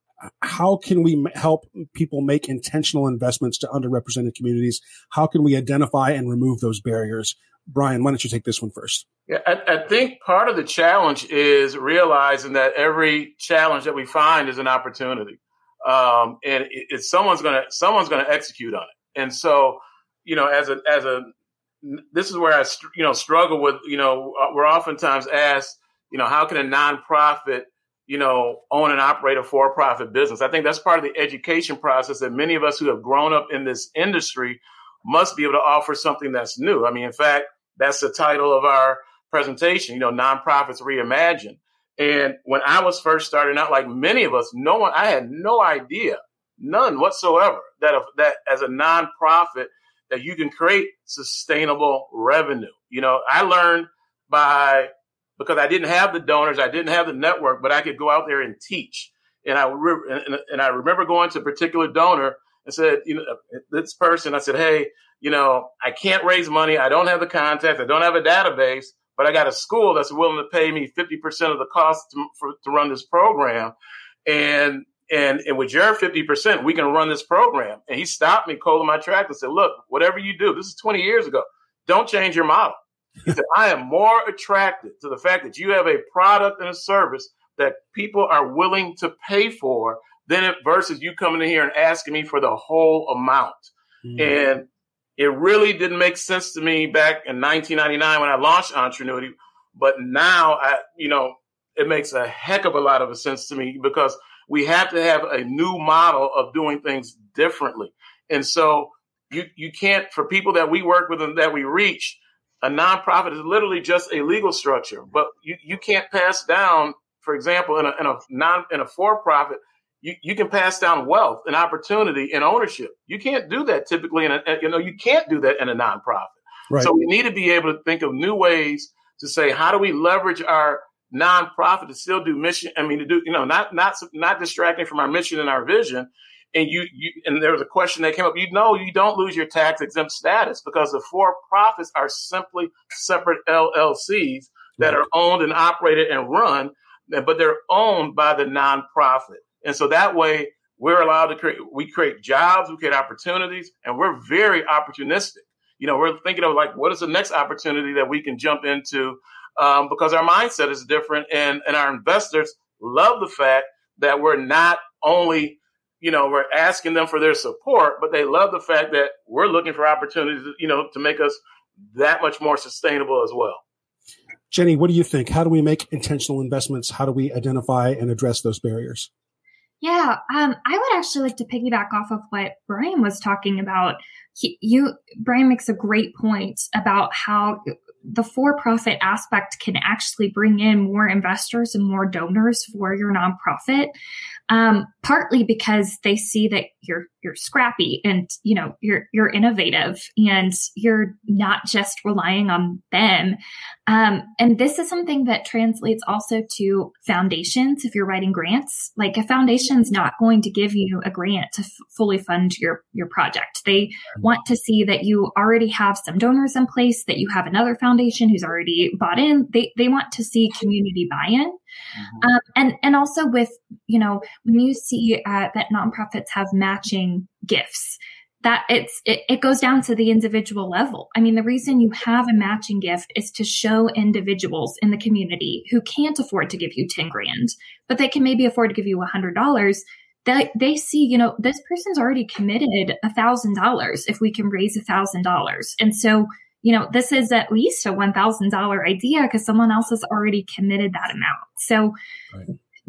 how can we help people make intentional investments to underrepresented communities? How can we identify and remove those barriers? Brian, why don't you take this one first? Yeah, I, I think part of the challenge is realizing that every challenge that we find is an opportunity. Um, and it, it's someone's going to, someone's going to execute on it. And so, you know, as a, as a, this is where I, you know, struggle with, you know, we're oftentimes asked, you know, how can a nonprofit, you know, own and operate a for-profit business? I think that's part of the education process that many of us who have grown up in this industry must be able to offer something that's new. I mean, in fact, that's the title of our presentation, you know, Nonprofits Reimagined. And when I was first starting out, like many of us, no one, I had no idea, none whatsoever, that if, that as a nonprofit, that you can create sustainable revenue. You know, I learned by, because I didn't have the donors, I didn't have the network, but I could go out there and teach. And I, re- and, and I remember going to a particular donor and said, you know, this person, I said, hey, you know, I can't raise money. I don't have the contacts. I don't have a database. But I got a school that's willing to pay me fifty percent of the cost to, for, to run this program. And, and, and with your fifty percent, we can run this program. And he stopped me cold in my tracks and said, look, whatever you do, this is twenty years ago, don't change your model. He said, I am more attracted to the fact that you have a product and a service that people are willing to pay for than it versus you coming in here and asking me for the whole amount. Mm. And it really didn't make sense to me back in nineteen ninety-nine when I launched Entrenuity, but now I, you know, it makes a heck of a lot of sense to me because we have to have a new model of doing things differently. And so you you can't, for people that we work with and that we reach, a nonprofit is literally just a legal structure, but you, you can't pass down, for example, in a in a non in a for-profit. You, you can pass down wealth and opportunity and ownership. You can't do that typically in a, you know, you can't do that in a nonprofit. Right. So we need to be able to think of new ways to say, how do we leverage our nonprofit to still do mission? I mean, to do, you know, not, not, not distracting from our mission and our vision. And you, you, and there was a question that came up, you know, you don't lose your tax exempt status because the for-profits are simply separate L L Cs that right. are owned and operated and run, but they're owned by the nonprofit. And so that way we're allowed to create, we create jobs, we create opportunities, and we're very opportunistic. You know, we're thinking of like, what is the next opportunity that we can jump into? Um, because our mindset is different and, and our investors love the fact that we're not only, you know, we're asking them for their support, but they love the fact that we're looking for opportunities, you know, to make us that much more sustainable as well. Jenny, what do you think? How do we make intentional investments? How do we identify and address those barriers? Yeah, um, I would actually like to piggyback off of what Brian was talking about. He, you, Brian makes a great point about how the for-profit aspect can actually bring in more investors and more donors for your nonprofit. Um, partly because they see that you're you're scrappy and you know you're you're innovative and you're not just relying on them. Um, and this is something that translates also to foundations. If you're writing grants, like a foundation's not going to give you a grant to f- fully fund your your project. They want to see that you already have some donors in place, that you have another foundation who's already bought in. They they want to see community buy-in. Mm-hmm. Um, and, and also with, you know, when you see uh, that nonprofits have matching gifts, that it's, it, it goes down to the individual level. I mean, the reason you have a matching gift is to show individuals in the community who can't afford to give you ten grand, but they can maybe afford to give you a hundred dollars. That they see, you know, this person's already committed a thousand dollars if we can raise a thousand dollars. And so, you know, this is at least a one thousand dollars idea because someone else has already committed that amount. So right.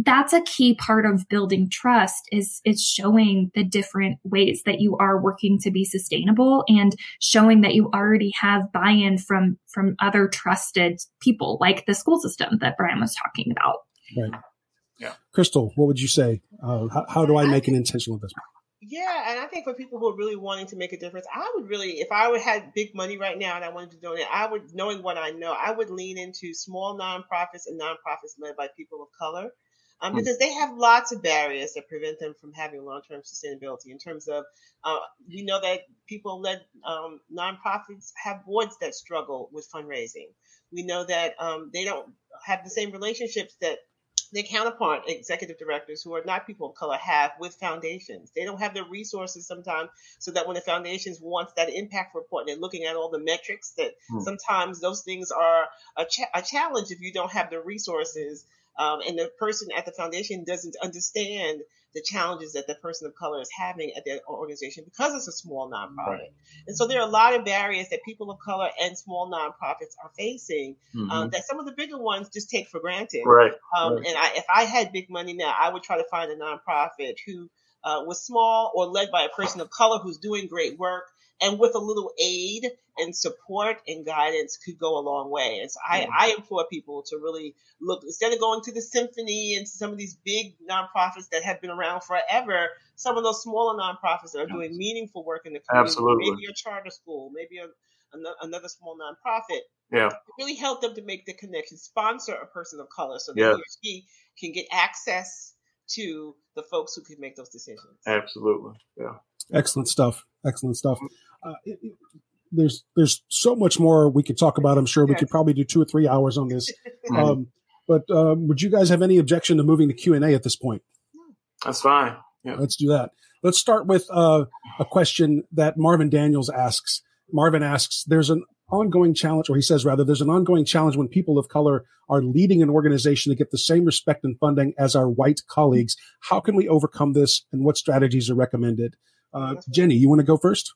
that's a key part of building trust is it's showing the different ways that you are working to be sustainable and showing that you already have buy-in from, from other trusted people like the school system that Brian was talking about. Right. Yeah. Crystal, what would you say? Uh, how, how do I make an intentional investment? Yeah, and I think for people who are really wanting to make a difference, I would really, if I would had big money right now and I wanted to donate, I would, knowing what I know, I would lean into small nonprofits and nonprofits led by people of color, um, because they have lots of barriers that prevent them from having long-term sustainability. In terms of, uh, we know that people-led um, nonprofits have boards that struggle with fundraising. We know that um, they don't have the same relationships that their counterpart executive directors who are not people of color have with foundations. They don't have the resources sometimes so that when the foundations wants that impact report and they're looking at all the metrics that mm. sometimes those things are a, cha- a challenge if you don't have the resources um, and the person at the foundation doesn't understand the challenges that the person of color is having at their organization because it's a small nonprofit. Right. And so there are a lot of barriers that people of color and small nonprofits are facing mm-hmm. um, that some of the bigger ones just take for granted. Right. Um, right. And I, if I had big money now, I would try to find a nonprofit who uh, was small or led by a person of color who's doing great work and with a little aid and support and guidance could go a long way. And so I, I implore people to really look, instead of going to the symphony and to some of these big nonprofits that have been around forever, some of those smaller nonprofits that are doing meaningful work in the community, Absolutely. maybe a charter school, maybe a, another small nonprofit, yeah, really help them to make the connection, sponsor a person of color so that yes. he or she can get access to the folks who can make those decisions. Absolutely. Yeah. Excellent stuff. Excellent stuff. Uh, it, it, there's there's so much more we could talk about. I'm sure we yes. could probably do two or three hours on this. um, but um, would you guys have any objection to moving to Q and A at this point? That's fine. Yeah. Let's do that. Let's start with uh, a question that Marvin Daniels asks. Marvin asks, there's an ongoing challenge, or he says rather, there's an ongoing challenge when people of color are leading an organization to get the same respect and funding as our white colleagues. How can we overcome this, and what strategies are recommended? Uh, Jenny, you want to go first?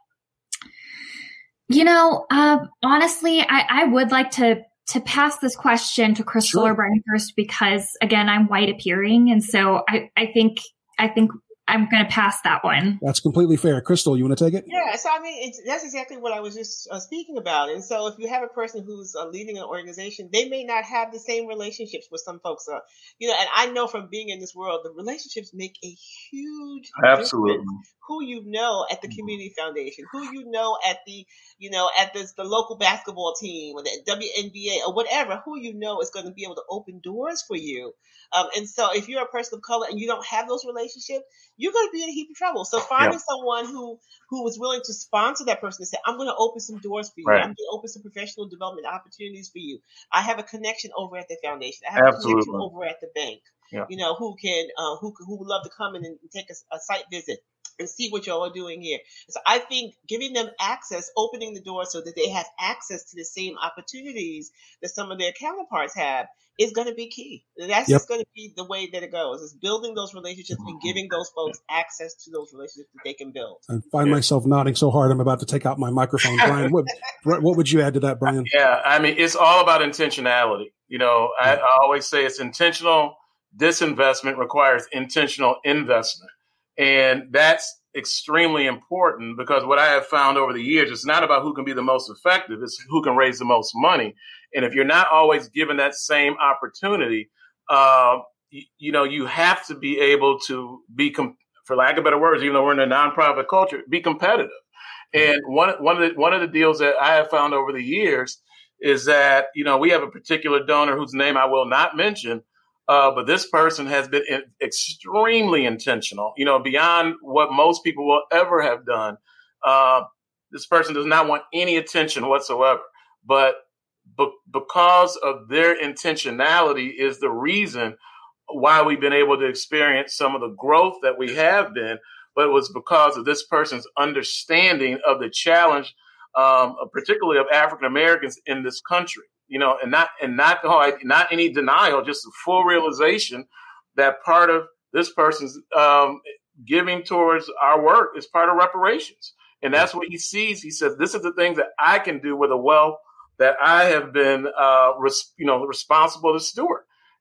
You know, uh, honestly, I, I would like to to pass this question to Crystal Sure. or Brian first because, again, I'm white appearing, and so I, I think I think I'm going to pass that one. That's completely fair. Crystal, you want to take it? Yeah, so I mean, it's, that's exactly what I was just uh, speaking about. And so if you have a person who's uh, leading an organization, they may not have the same relationships with some folks. Uh, you know, and I know from being in this world, the relationships make a huge Absolutely. difference. Who you know at the community foundation, who you know at the, you know, at this, the local basketball team or the W N B A or whatever, who you know is going to be able to open doors for you. Um, and so if you're a person of color and you don't have those relationships, you're going to be in a heap of trouble. So finding yeah. someone who, who is willing to sponsor that person and say, I'm going to open some doors for you. Right. I'm going to open some professional development opportunities for you. I have a connection over at the foundation. I have Absolutely. a connection over at the bank, yeah. you know, who can, uh, who, who would love to come in and take a, a site visit and see what y'all are doing here. So I think giving them access, opening the door so that they have access to the same opportunities that some of their counterparts have is going to be key. That's Yep. just going to be the way that it goes, is building those relationships and giving those folks access to those relationships that they can build. I find yeah. myself nodding so hard I'm about to take out my microphone. Brian, what, what would you add to that, Brian? Yeah, I mean, it's all about intentionality. You know, I, I always say it's intentional disinvestment requires intentional investment. And that's extremely important because what I have found over the years, it's not about who can be the most effective, it's who can raise the most money. And if you're not always given that same opportunity, uh, you, you know, you have to be able to be, com- for lack of better words, even though we're in a nonprofit culture, be competitive. And one, one of the, one of the deals that I have found over the years is that, you know, we have a particular donor whose name I will not mention, Uh, but this person has been in, extremely intentional, you know, beyond what most people will ever have done. Uh, this person does not want any attention whatsoever. But be- because of their intentionality is the reason why we've been able to experience some of the growth that we have been. But it was because of this person's understanding of the challenge, um, particularly of African Americans in this country. You know, and not and not not any denial, just a full realization that part of this person's um, giving towards our work is part of reparations, and that's what he sees. He says, "This is the things that I can do with the wealth that I have been, uh, res- you know, responsible to steward."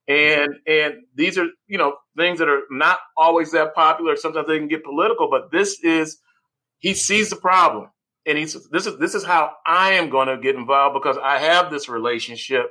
And and these are, you know, things that are not always that popular. Sometimes they can get political, but this is, he sees the problem. And he says, this is, this is how I am going to get involved because I have this relationship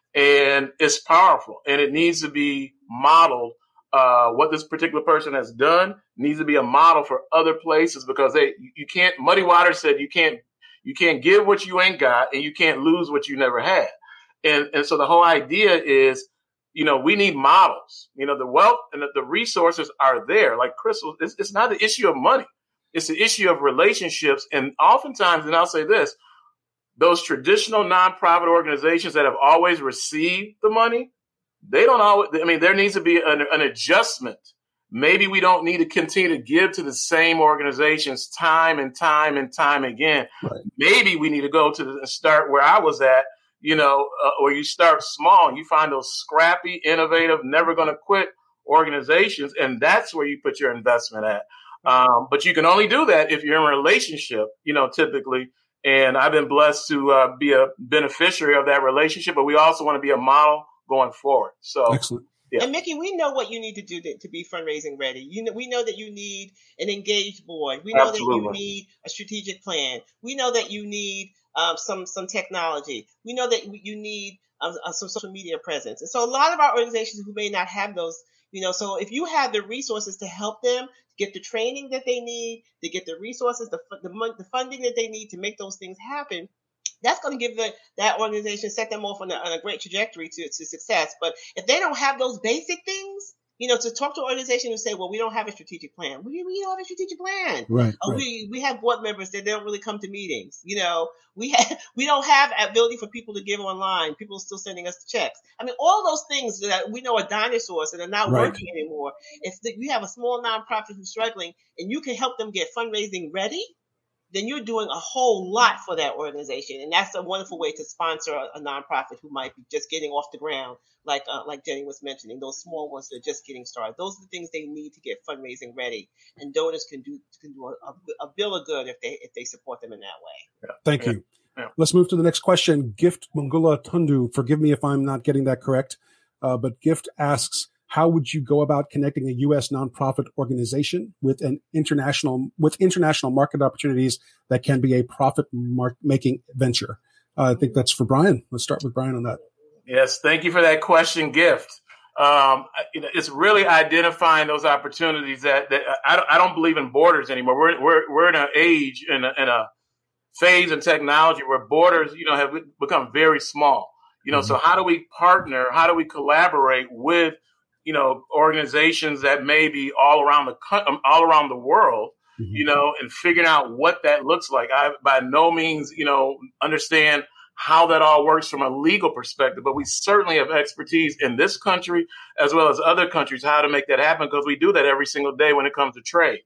and it's powerful and it needs to be modeled. Uh, what this particular person has done needs to be a model for other places because they, you can't, Muddy Waters said you can't, you can't give what you ain't got and you can't lose what you never had. And, and so the whole idea is, you know, we need models, you know, the wealth and the, the resources are there. Like Crystal, it's, it's not the issue of money. It's the issue of relationships. And oftentimes, and I'll say this, those traditional nonprofit organizations that have always received the money, they don't always, I mean, there needs to be an, an adjustment. Maybe we don't need to continue to give to the same organizations time and time and time again. Right. Maybe we need to go to the start where I was at, you know, uh, or you start small and you find those scrappy, innovative, never going to quit organizations. And that's where you put your investment at. Um, but you can only do that if you're in a relationship, you know, typically. And I've been blessed to uh, be a beneficiary of that relationship, but we also want to be a model going forward. So, excellent. Yeah. And Mickey, we know what you need to do to, to be fundraising ready. You know, we know that you need an engaged board. We know Absolutely. that you need a strategic plan. We know that you need um, some some technology. We know that you need um, uh, some social media presence. And so a lot of our organizations who may not have those, you know, so if you have the resources to help them get the training that they need, to get the resources, the the, the funding that they need to make those things happen, that's going to give the, that organization, set them off on a, on a great trajectory to, to success. But if they don't have those basic things, you know, to talk to an organization who say, well, we don't have a strategic plan. We, we don't have a strategic plan. Right, uh, right. We we have board members that don't really come to meetings. You know, we have, we don't have ability for people to give online. People are still sending us checks. I mean, all those things that we know are dinosaurs and are not Right. working anymore. If the, you have a small nonprofit who's struggling and you can help them get fundraising ready, then you're doing a whole lot for that organization. And that's a wonderful way to sponsor a, a nonprofit who might be just getting off the ground, like uh, like Jenny was mentioning, those small ones that are just getting started. Those are the things they need to get fundraising ready. And donors can do can do a, a, a bill of good if they if they support them in that way. Yeah. Thank Yeah. you. Yeah. Let's move to the next question. Gift Mungula Tundu, forgive me if I'm not getting that correct, uh, but Gift asks, how would you go about connecting a U S nonprofit organization with an international with international market opportunities that can be a profit-making venture? Uh, I think that's for Brian. Let's start with Brian on that. Yes, thank you for that question, Gift. Um, it's really identifying those opportunities that, that I, don't, I don't believe in borders anymore. We're we're we're in an age in a, in a phase in technology where borders, you know, have become very small. You know, mm-hmm. So how do we partner? How do we collaborate with, you know, organizations that may be all around the all around the world, mm-hmm. you know, and figuring out what that looks like. I by no means, you know, understand how that all works from a legal perspective, but we certainly have expertise in this country as well as other countries how to make that happen because we do that every single day when it comes to trade.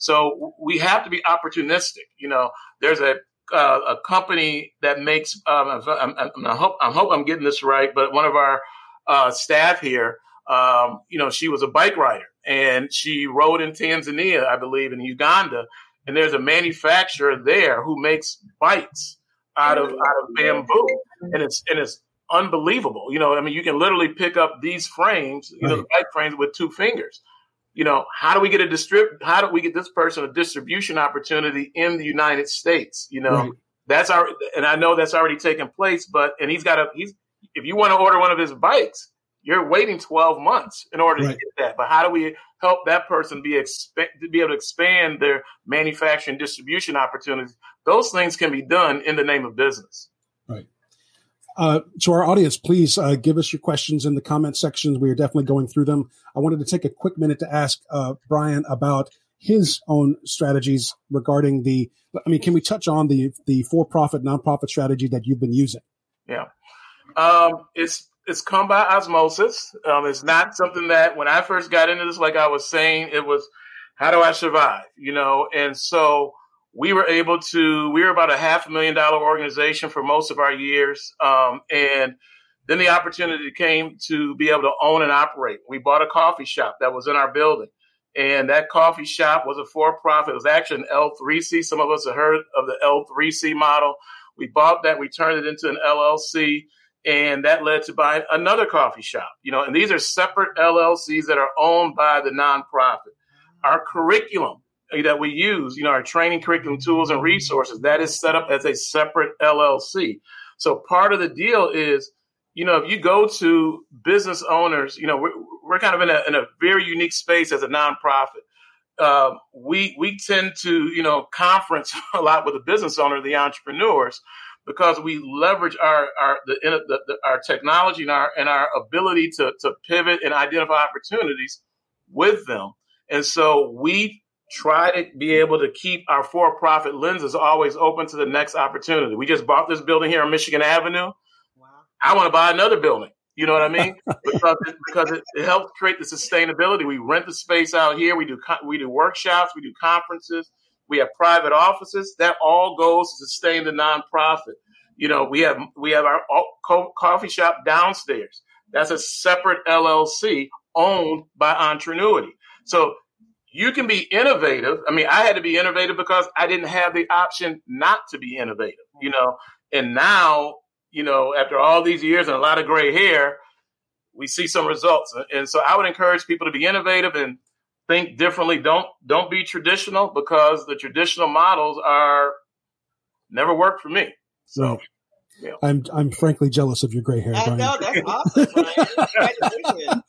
So we have to be opportunistic. You know, there's a uh, a company that makes. Um, I'm, I'm, I hope I hope I'm getting this right, but one of our uh, staff here. Um, you know, she was a bike rider and she rode in Tanzania, I believe, in Uganda. And there's a manufacturer there who makes bikes out of out of bamboo, and it's and it's unbelievable. You know, I mean, you can literally pick up these frames, you know, the bike frames with two fingers. You know, how do we get a distrib? How do we get this person a distribution opportunity in the United States? You know, right. That's our, and I know that's already taken place. But and he's got a he's if you want to order one of his bikes, you're waiting twelve months in order right. to get that. But how do we help that person be exp- to be able to expand their manufacturing distribution opportunities? Those things can be done in the name of business. Right. Uh, to our audience, please uh, give us your questions in the comment sections. We are definitely going through them. I wanted to take a quick minute to ask uh, Brian about his own strategies regarding the, I mean, can we touch on the the for-profit, nonprofit strategy that you've been using? Yeah. Um, it's It's come by osmosis. Um, it's not something that when I first got into this, like I was saying, it was, how do I survive? You know, and so we were able to, we were about a half a million dollar organization for most of our years. Um, and then the opportunity came to be able to own and operate. We bought a coffee shop that was in our building. And that coffee shop was a for-profit. It was actually an L three C. Some of us have heard of the L three C model. We bought that. We turned it into an L L C. And that led to buying another coffee shop, you know, and these are separate L L Cs that are owned by the nonprofit. Our curriculum that we use, you know, our training curriculum tools and resources, that is set up as a separate L L C. So part of the deal is, you know, if you go to business owners, you know, we're, we're kind of in a, in a very unique space as a nonprofit. Uh, we we tend to, you know, conference a lot with the business owner, the entrepreneurs, because we leverage our our the, the, the our technology and our and our ability to to pivot and identify opportunities with them. And so we try to be able to keep our for-profit lenses always open to the next opportunity. We just bought this building here on Michigan Avenue. Wow. I want to buy another building. You know what I mean? Because it, because it, it helps create the sustainability. We rent the space out here. We do we do workshops. We do conferences. We have private offices. That all goes to sustain the nonprofit. You know, we have we have our co- coffee shop downstairs. That's a separate L L C owned by Entrenuity. So you can be innovative. I mean, I had to be innovative because I didn't have the option not to be innovative, you know. And now, you know, after all these years and a lot of gray hair, we see some results. And so I would encourage people to be innovative and think differently. Don't don't be traditional, because the traditional models are never worked for me. So right. yeah. I'm I'm frankly jealous of your gray hair, I Brian. know, that's awesome, Brian. Congratulations.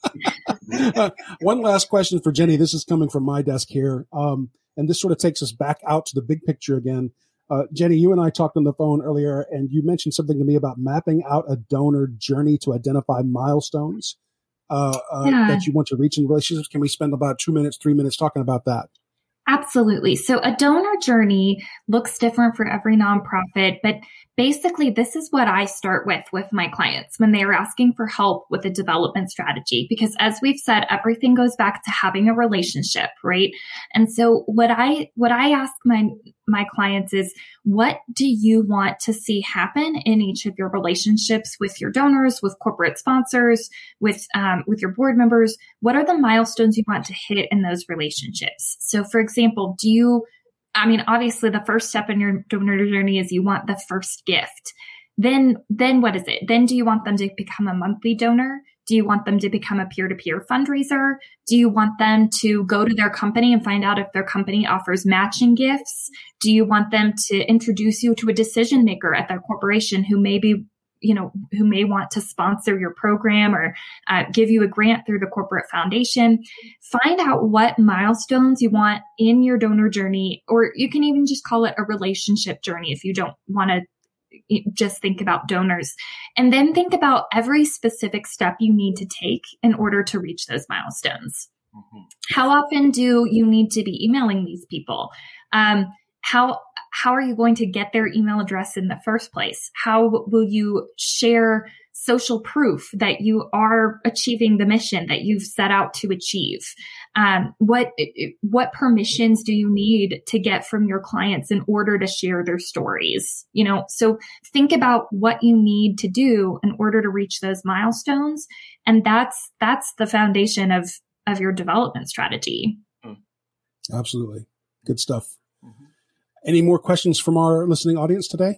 uh, one last question for Jenny. This is coming from my desk here. Um, and this sort of takes us back out to the big picture again. Uh, Jenny, you and I talked on the phone earlier, and you mentioned something to me about mapping out a donor journey to identify milestones uh, uh, yeah. that you want to reach in relationships. Can we spend about two minutes, three minutes talking about that? Absolutely. So a donor journey looks different for every nonprofit, but basically this is what I start with with my clients when they are asking for help with a development strategy, because as we've said, everything goes back to having a relationship, right? And so what I, what I ask my, my clients is, what do you want to see happen in each of your relationships with your donors, with corporate sponsors, with, um, with your board members? What are the milestones you want to hit in those relationships? So for example, do you, I mean, obviously the first step in your donor journey is you want the first gift. Then, then what is it? Then do you want them to become a monthly donor? Do you want them to become a peer-to-peer fundraiser? Do you want them to go to their company and find out if their company offers matching gifts? Do you want them to introduce you to a decision maker at their corporation who may be, you know, who may want to sponsor your program or uh, give you a grant through the corporate foundation? Find out what milestones you want in your donor journey, or you can even just call it a relationship journey if you don't want to just think about donors. And then think about every specific step you need to take in order to reach those milestones. Mm-hmm. How often do you need to be emailing these people? Um, how how are you going to get their email address in the first place? How will you share social proof that you are achieving the mission that you've set out to achieve? Um, what what permissions do you need to get from your clients in order to share their stories? You know, so think about what you need to do in order to reach those milestones, and that's that's the foundation of of your development strategy. Absolutely, good stuff. Mm-hmm. Any more questions from our listening audience today?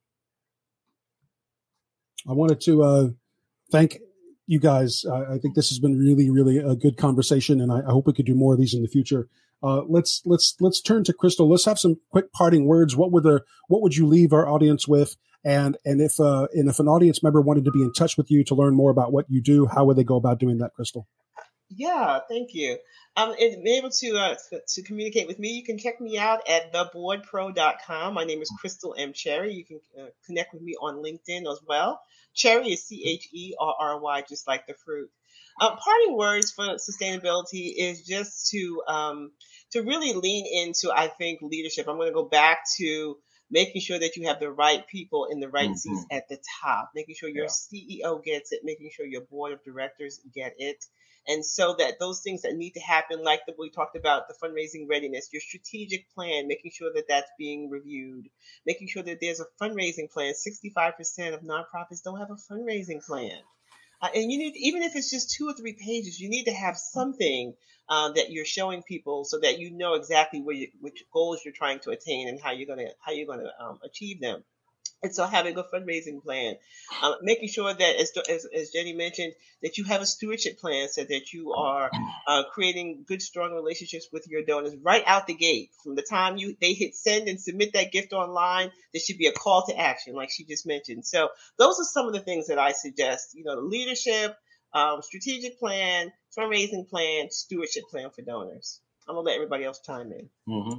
I wanted to uh, thank you guys. Uh, I think this has been really, really a good conversation, and I, I hope we could do more of these in the future. Uh, let's let's let's turn to Crystal. Let's have some quick parting words. What would the what would you leave our audience with? And and if uh, and if an audience member wanted to be in touch with you to learn more about what you do, how would they go about doing that, Crystal? Yeah, thank you. Um, and be able to uh, to communicate with me, you can check me out at the board pro dot com. My name is Crystal M. Cherry. You can uh, connect with me on LinkedIn as well. Cherry is C H E R R Y, just like the fruit. Um, parting words for sustainability is just to um, to really lean into, I think, leadership. I'm going to go back to making sure that you have the right people in the right mm-hmm. seats at the top, making sure your yeah. C E O gets it, making sure your board of directors get it. And so that those things that need to happen, like the, we talked about the fundraising readiness, your strategic plan, making sure that that's being reviewed, making sure that there's a fundraising plan. sixty-five percent of nonprofits don't have a fundraising plan. Uh, and you need, even if it's just two or three pages, you need to have something uh, that you're showing people so that you know exactly where you, which goals you're trying to attain and how you're going to how you're going to um, achieve them. And so having a fundraising plan, uh, making sure that, as, as, as Jenny mentioned, that you have a stewardship plan so that you are uh, creating good, strong relationships with your donors right out the gate. From the time you they hit send and submit that gift online, there should be a call to action, like she just mentioned. So those are some of the things that I suggest. You know, the leadership, um, strategic plan, fundraising plan, stewardship plan for donors. I'm going to let everybody else chime in. Mm-hmm.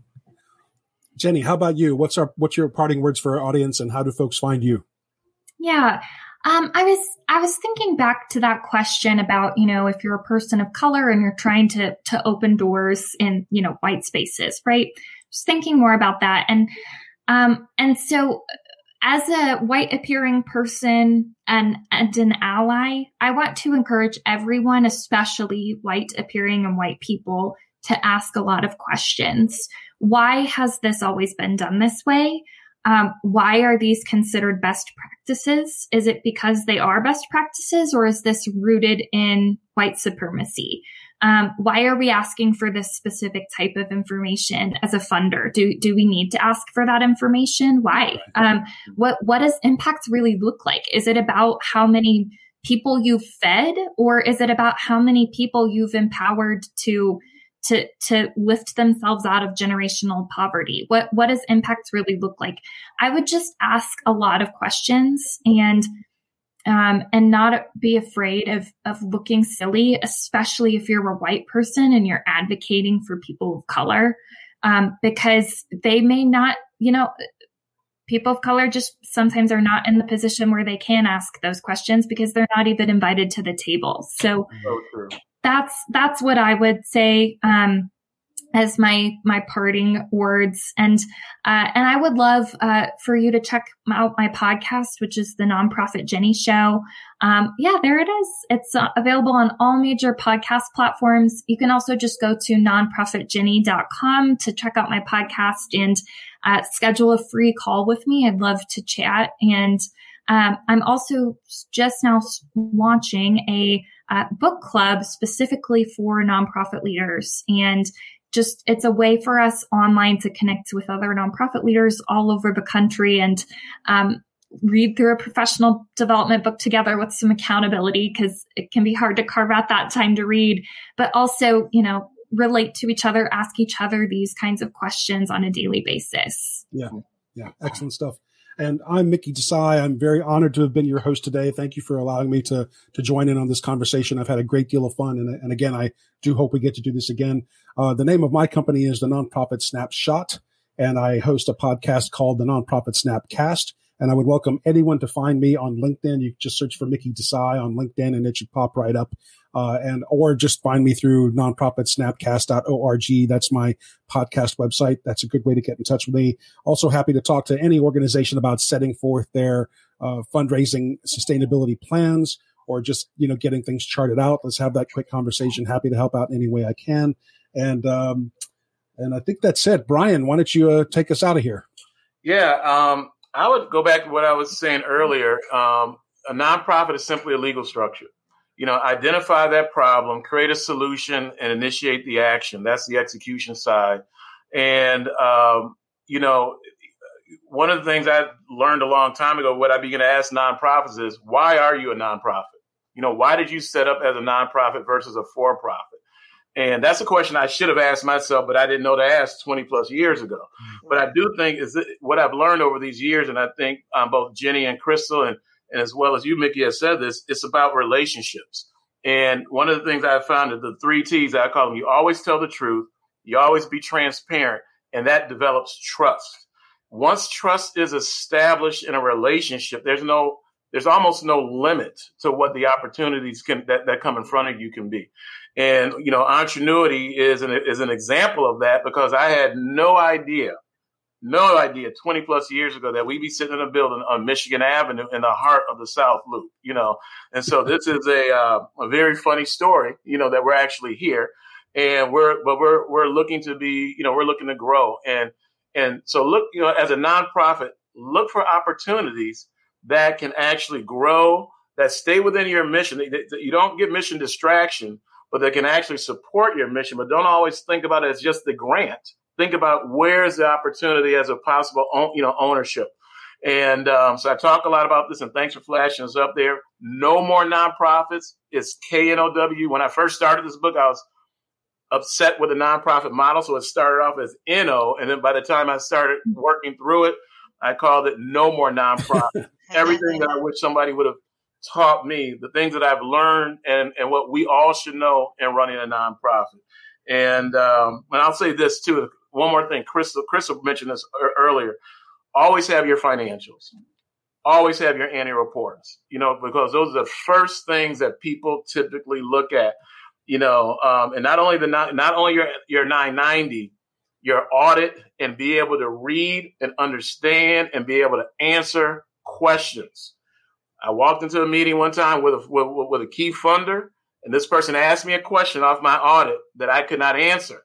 Jenny, how about you? What's our what's your parting words for our audience, and how do folks find you? Yeah, um, I was I was thinking back to that question about, you know, if you're a person of color and you're trying to to open doors in, you know, white spaces, right? Just thinking more about that, and um, and so as a white appearing person and and an ally, I want to encourage everyone, especially white appearing and white people, to ask a lot of questions. Why has this always been done this way? Um, why are these considered best practices? Is it because they are best practices, or is this rooted in white supremacy? Um, why are we asking for this specific type of information as a funder? Do do we need to ask for that information? Why? Um, what what does impact really look like? Is it about how many people you've fed, or is it about how many people you've empowered to to to lift themselves out of generational poverty? What what does impact really look like? I would just ask a lot of questions, and um, and not be afraid of of looking silly, especially if you're a white person and you're advocating for people of color, um, because they may not, you know, people of color just sometimes are not in the position where they can ask those questions because they're not even invited to the table. So, so true. That's that's what I would say um, as my my parting words. And uh, and I would love uh, for you to check out my podcast, which is the Nonprofit Jenny Show. Um, yeah, there it is. It's uh, available on all major podcast platforms. You can also just go to nonprofit jenny dot com to check out my podcast and uh, schedule a free call with me. I'd love to chat. And um, I'm also just now launching a Uh, book club specifically for nonprofit leaders. And just, it's a way for us online to connect with other nonprofit leaders all over the country and um, read through a professional development book together with some accountability, because it can be hard to carve out that time to read, but also, you know, relate to each other, ask each other these kinds of questions on a daily basis. Yeah. Yeah. Excellent stuff. And I'm Mickey Desai. I'm very honored to have been your host today. Thank you for allowing me to to join in on this conversation. I've had a great deal of fun. And, and again, I do hope we get to do this again. Uh, the name of my company is the Nonprofit Snapshot, and I host a podcast called the Nonprofit Snapcast. And I would welcome anyone to find me on LinkedIn. You can just search for Mickey Desai on LinkedIn and it should pop right up. Uh, and, or just find me through nonprofit snapcast dot org. That's my podcast website. That's a good way to get in touch with me. Also happy to talk to any organization about setting forth their, uh, fundraising sustainability plans, or just, you know, getting things charted out. Let's have that quick conversation. Happy to help out in any way I can. And, um, and I think that's it. Brian, why don't you, uh, take us out of here? Yeah. Um, I would go back to what I was saying earlier. Um, a nonprofit is simply a legal structure. You know, identify that problem, create a solution, and initiate the action. That's the execution side. And, um, you know, one of the things I learned a long time ago, what I began to ask nonprofits is, why are you a nonprofit? You know, why did you set up as a nonprofit versus a for-profit? And that's a question I should have asked myself, but I didn't know to ask twenty plus years ago. Mm-hmm. But I do think is what I've learned over these years, and I think um, both Jenny and Crystal and, and as well as you, Mickey, has said this, it's about relationships. And one of the things I found is the three T's, I call them, you always tell the truth, you always be transparent, and that develops trust. Once trust is established in a relationship, there's no, there's almost no limit to what the opportunities can, that, that come in front of you can be. And, you know, Entrenuity is an, is an example of that, because I had no idea, no idea twenty plus years ago that we'd be sitting in a building on Michigan Avenue in the heart of the South Loop, you know. And so this is a, uh, a very funny story, you know, that we're actually here, and we're, but we're, we're looking to be, you know, we're looking to grow. And, and so look, you know, as a nonprofit, look for opportunities that can actually grow, that stay within your mission. You don't get mission distraction, but they can actually support your mission. But don't always think about it as just the grant. Think about where's the opportunity as a possible, you know, ownership. And um, so I talk a lot about this, and thanks for flashing us up there. No More Nonprofits. It's K N O W. When I first started this book, I was upset with the nonprofit model, so it started off as N O, and then by the time I started working through it, I called it No More Nonprofit. Everything that I wish somebody would have taught me, the things that I've learned, and, and what we all should know in running a nonprofit. And um, and I'll say this too. One more thing, Crystal, Crystal mentioned this earlier. Always have your financials. Always have your annual reports, you know, because those are the first things that people typically look at, you know, um, and not only the not only your your nine ninety, your audit, and be able to read and understand and be able to answer questions. I walked into a meeting one time with a with, with a key funder, and this person asked me a question off my audit that I could not answer.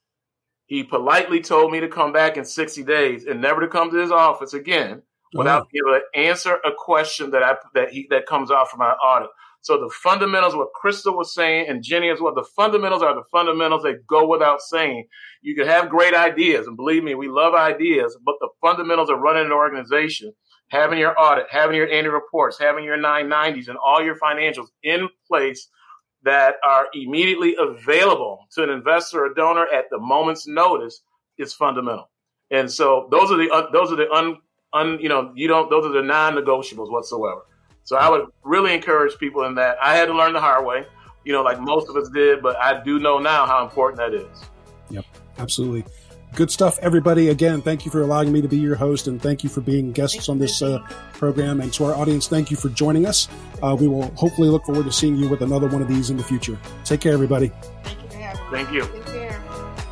He politely told me to come back in sixty days and never to come to his office again without being able to answer a question that I that he that comes off from my audit. So the fundamentals, what Crystal was saying, and Jenny as well, the fundamentals are the fundamentals that go without saying. You can have great ideas, and believe me, we love ideas, but the fundamentals of running an organization, having your audit, having your annual reports, having your nine nineties, and all your financials in place that are immediately available to an investor or donor at the moment's notice is fundamental. And so those are the uh, those are the un, un you know you don't those are the non-negotiables whatsoever. So I would really encourage people in that. I had to learn the hard way, you know, like most of us did, but I do know now how important that is. Yep, absolutely. Good stuff, everybody. Again, thank you for allowing me to be your host, and thank you for being guests on this uh, program. And to our audience, thank you for joining us. Uh, we will hopefully look forward to seeing you with another one of these in the future. Take care, everybody. Thank you for having me. Thank you. Take care.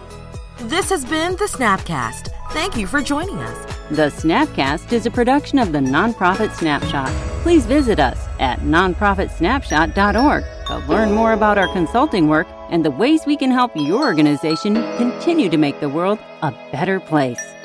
This has been the Snapcast. Thank you for joining us. The Snapcast is a production of the Nonprofit Snapshot. Please visit us at nonprofit snapshot dot org to learn more about our consulting work and the ways we can help your organization continue to make the world a better place.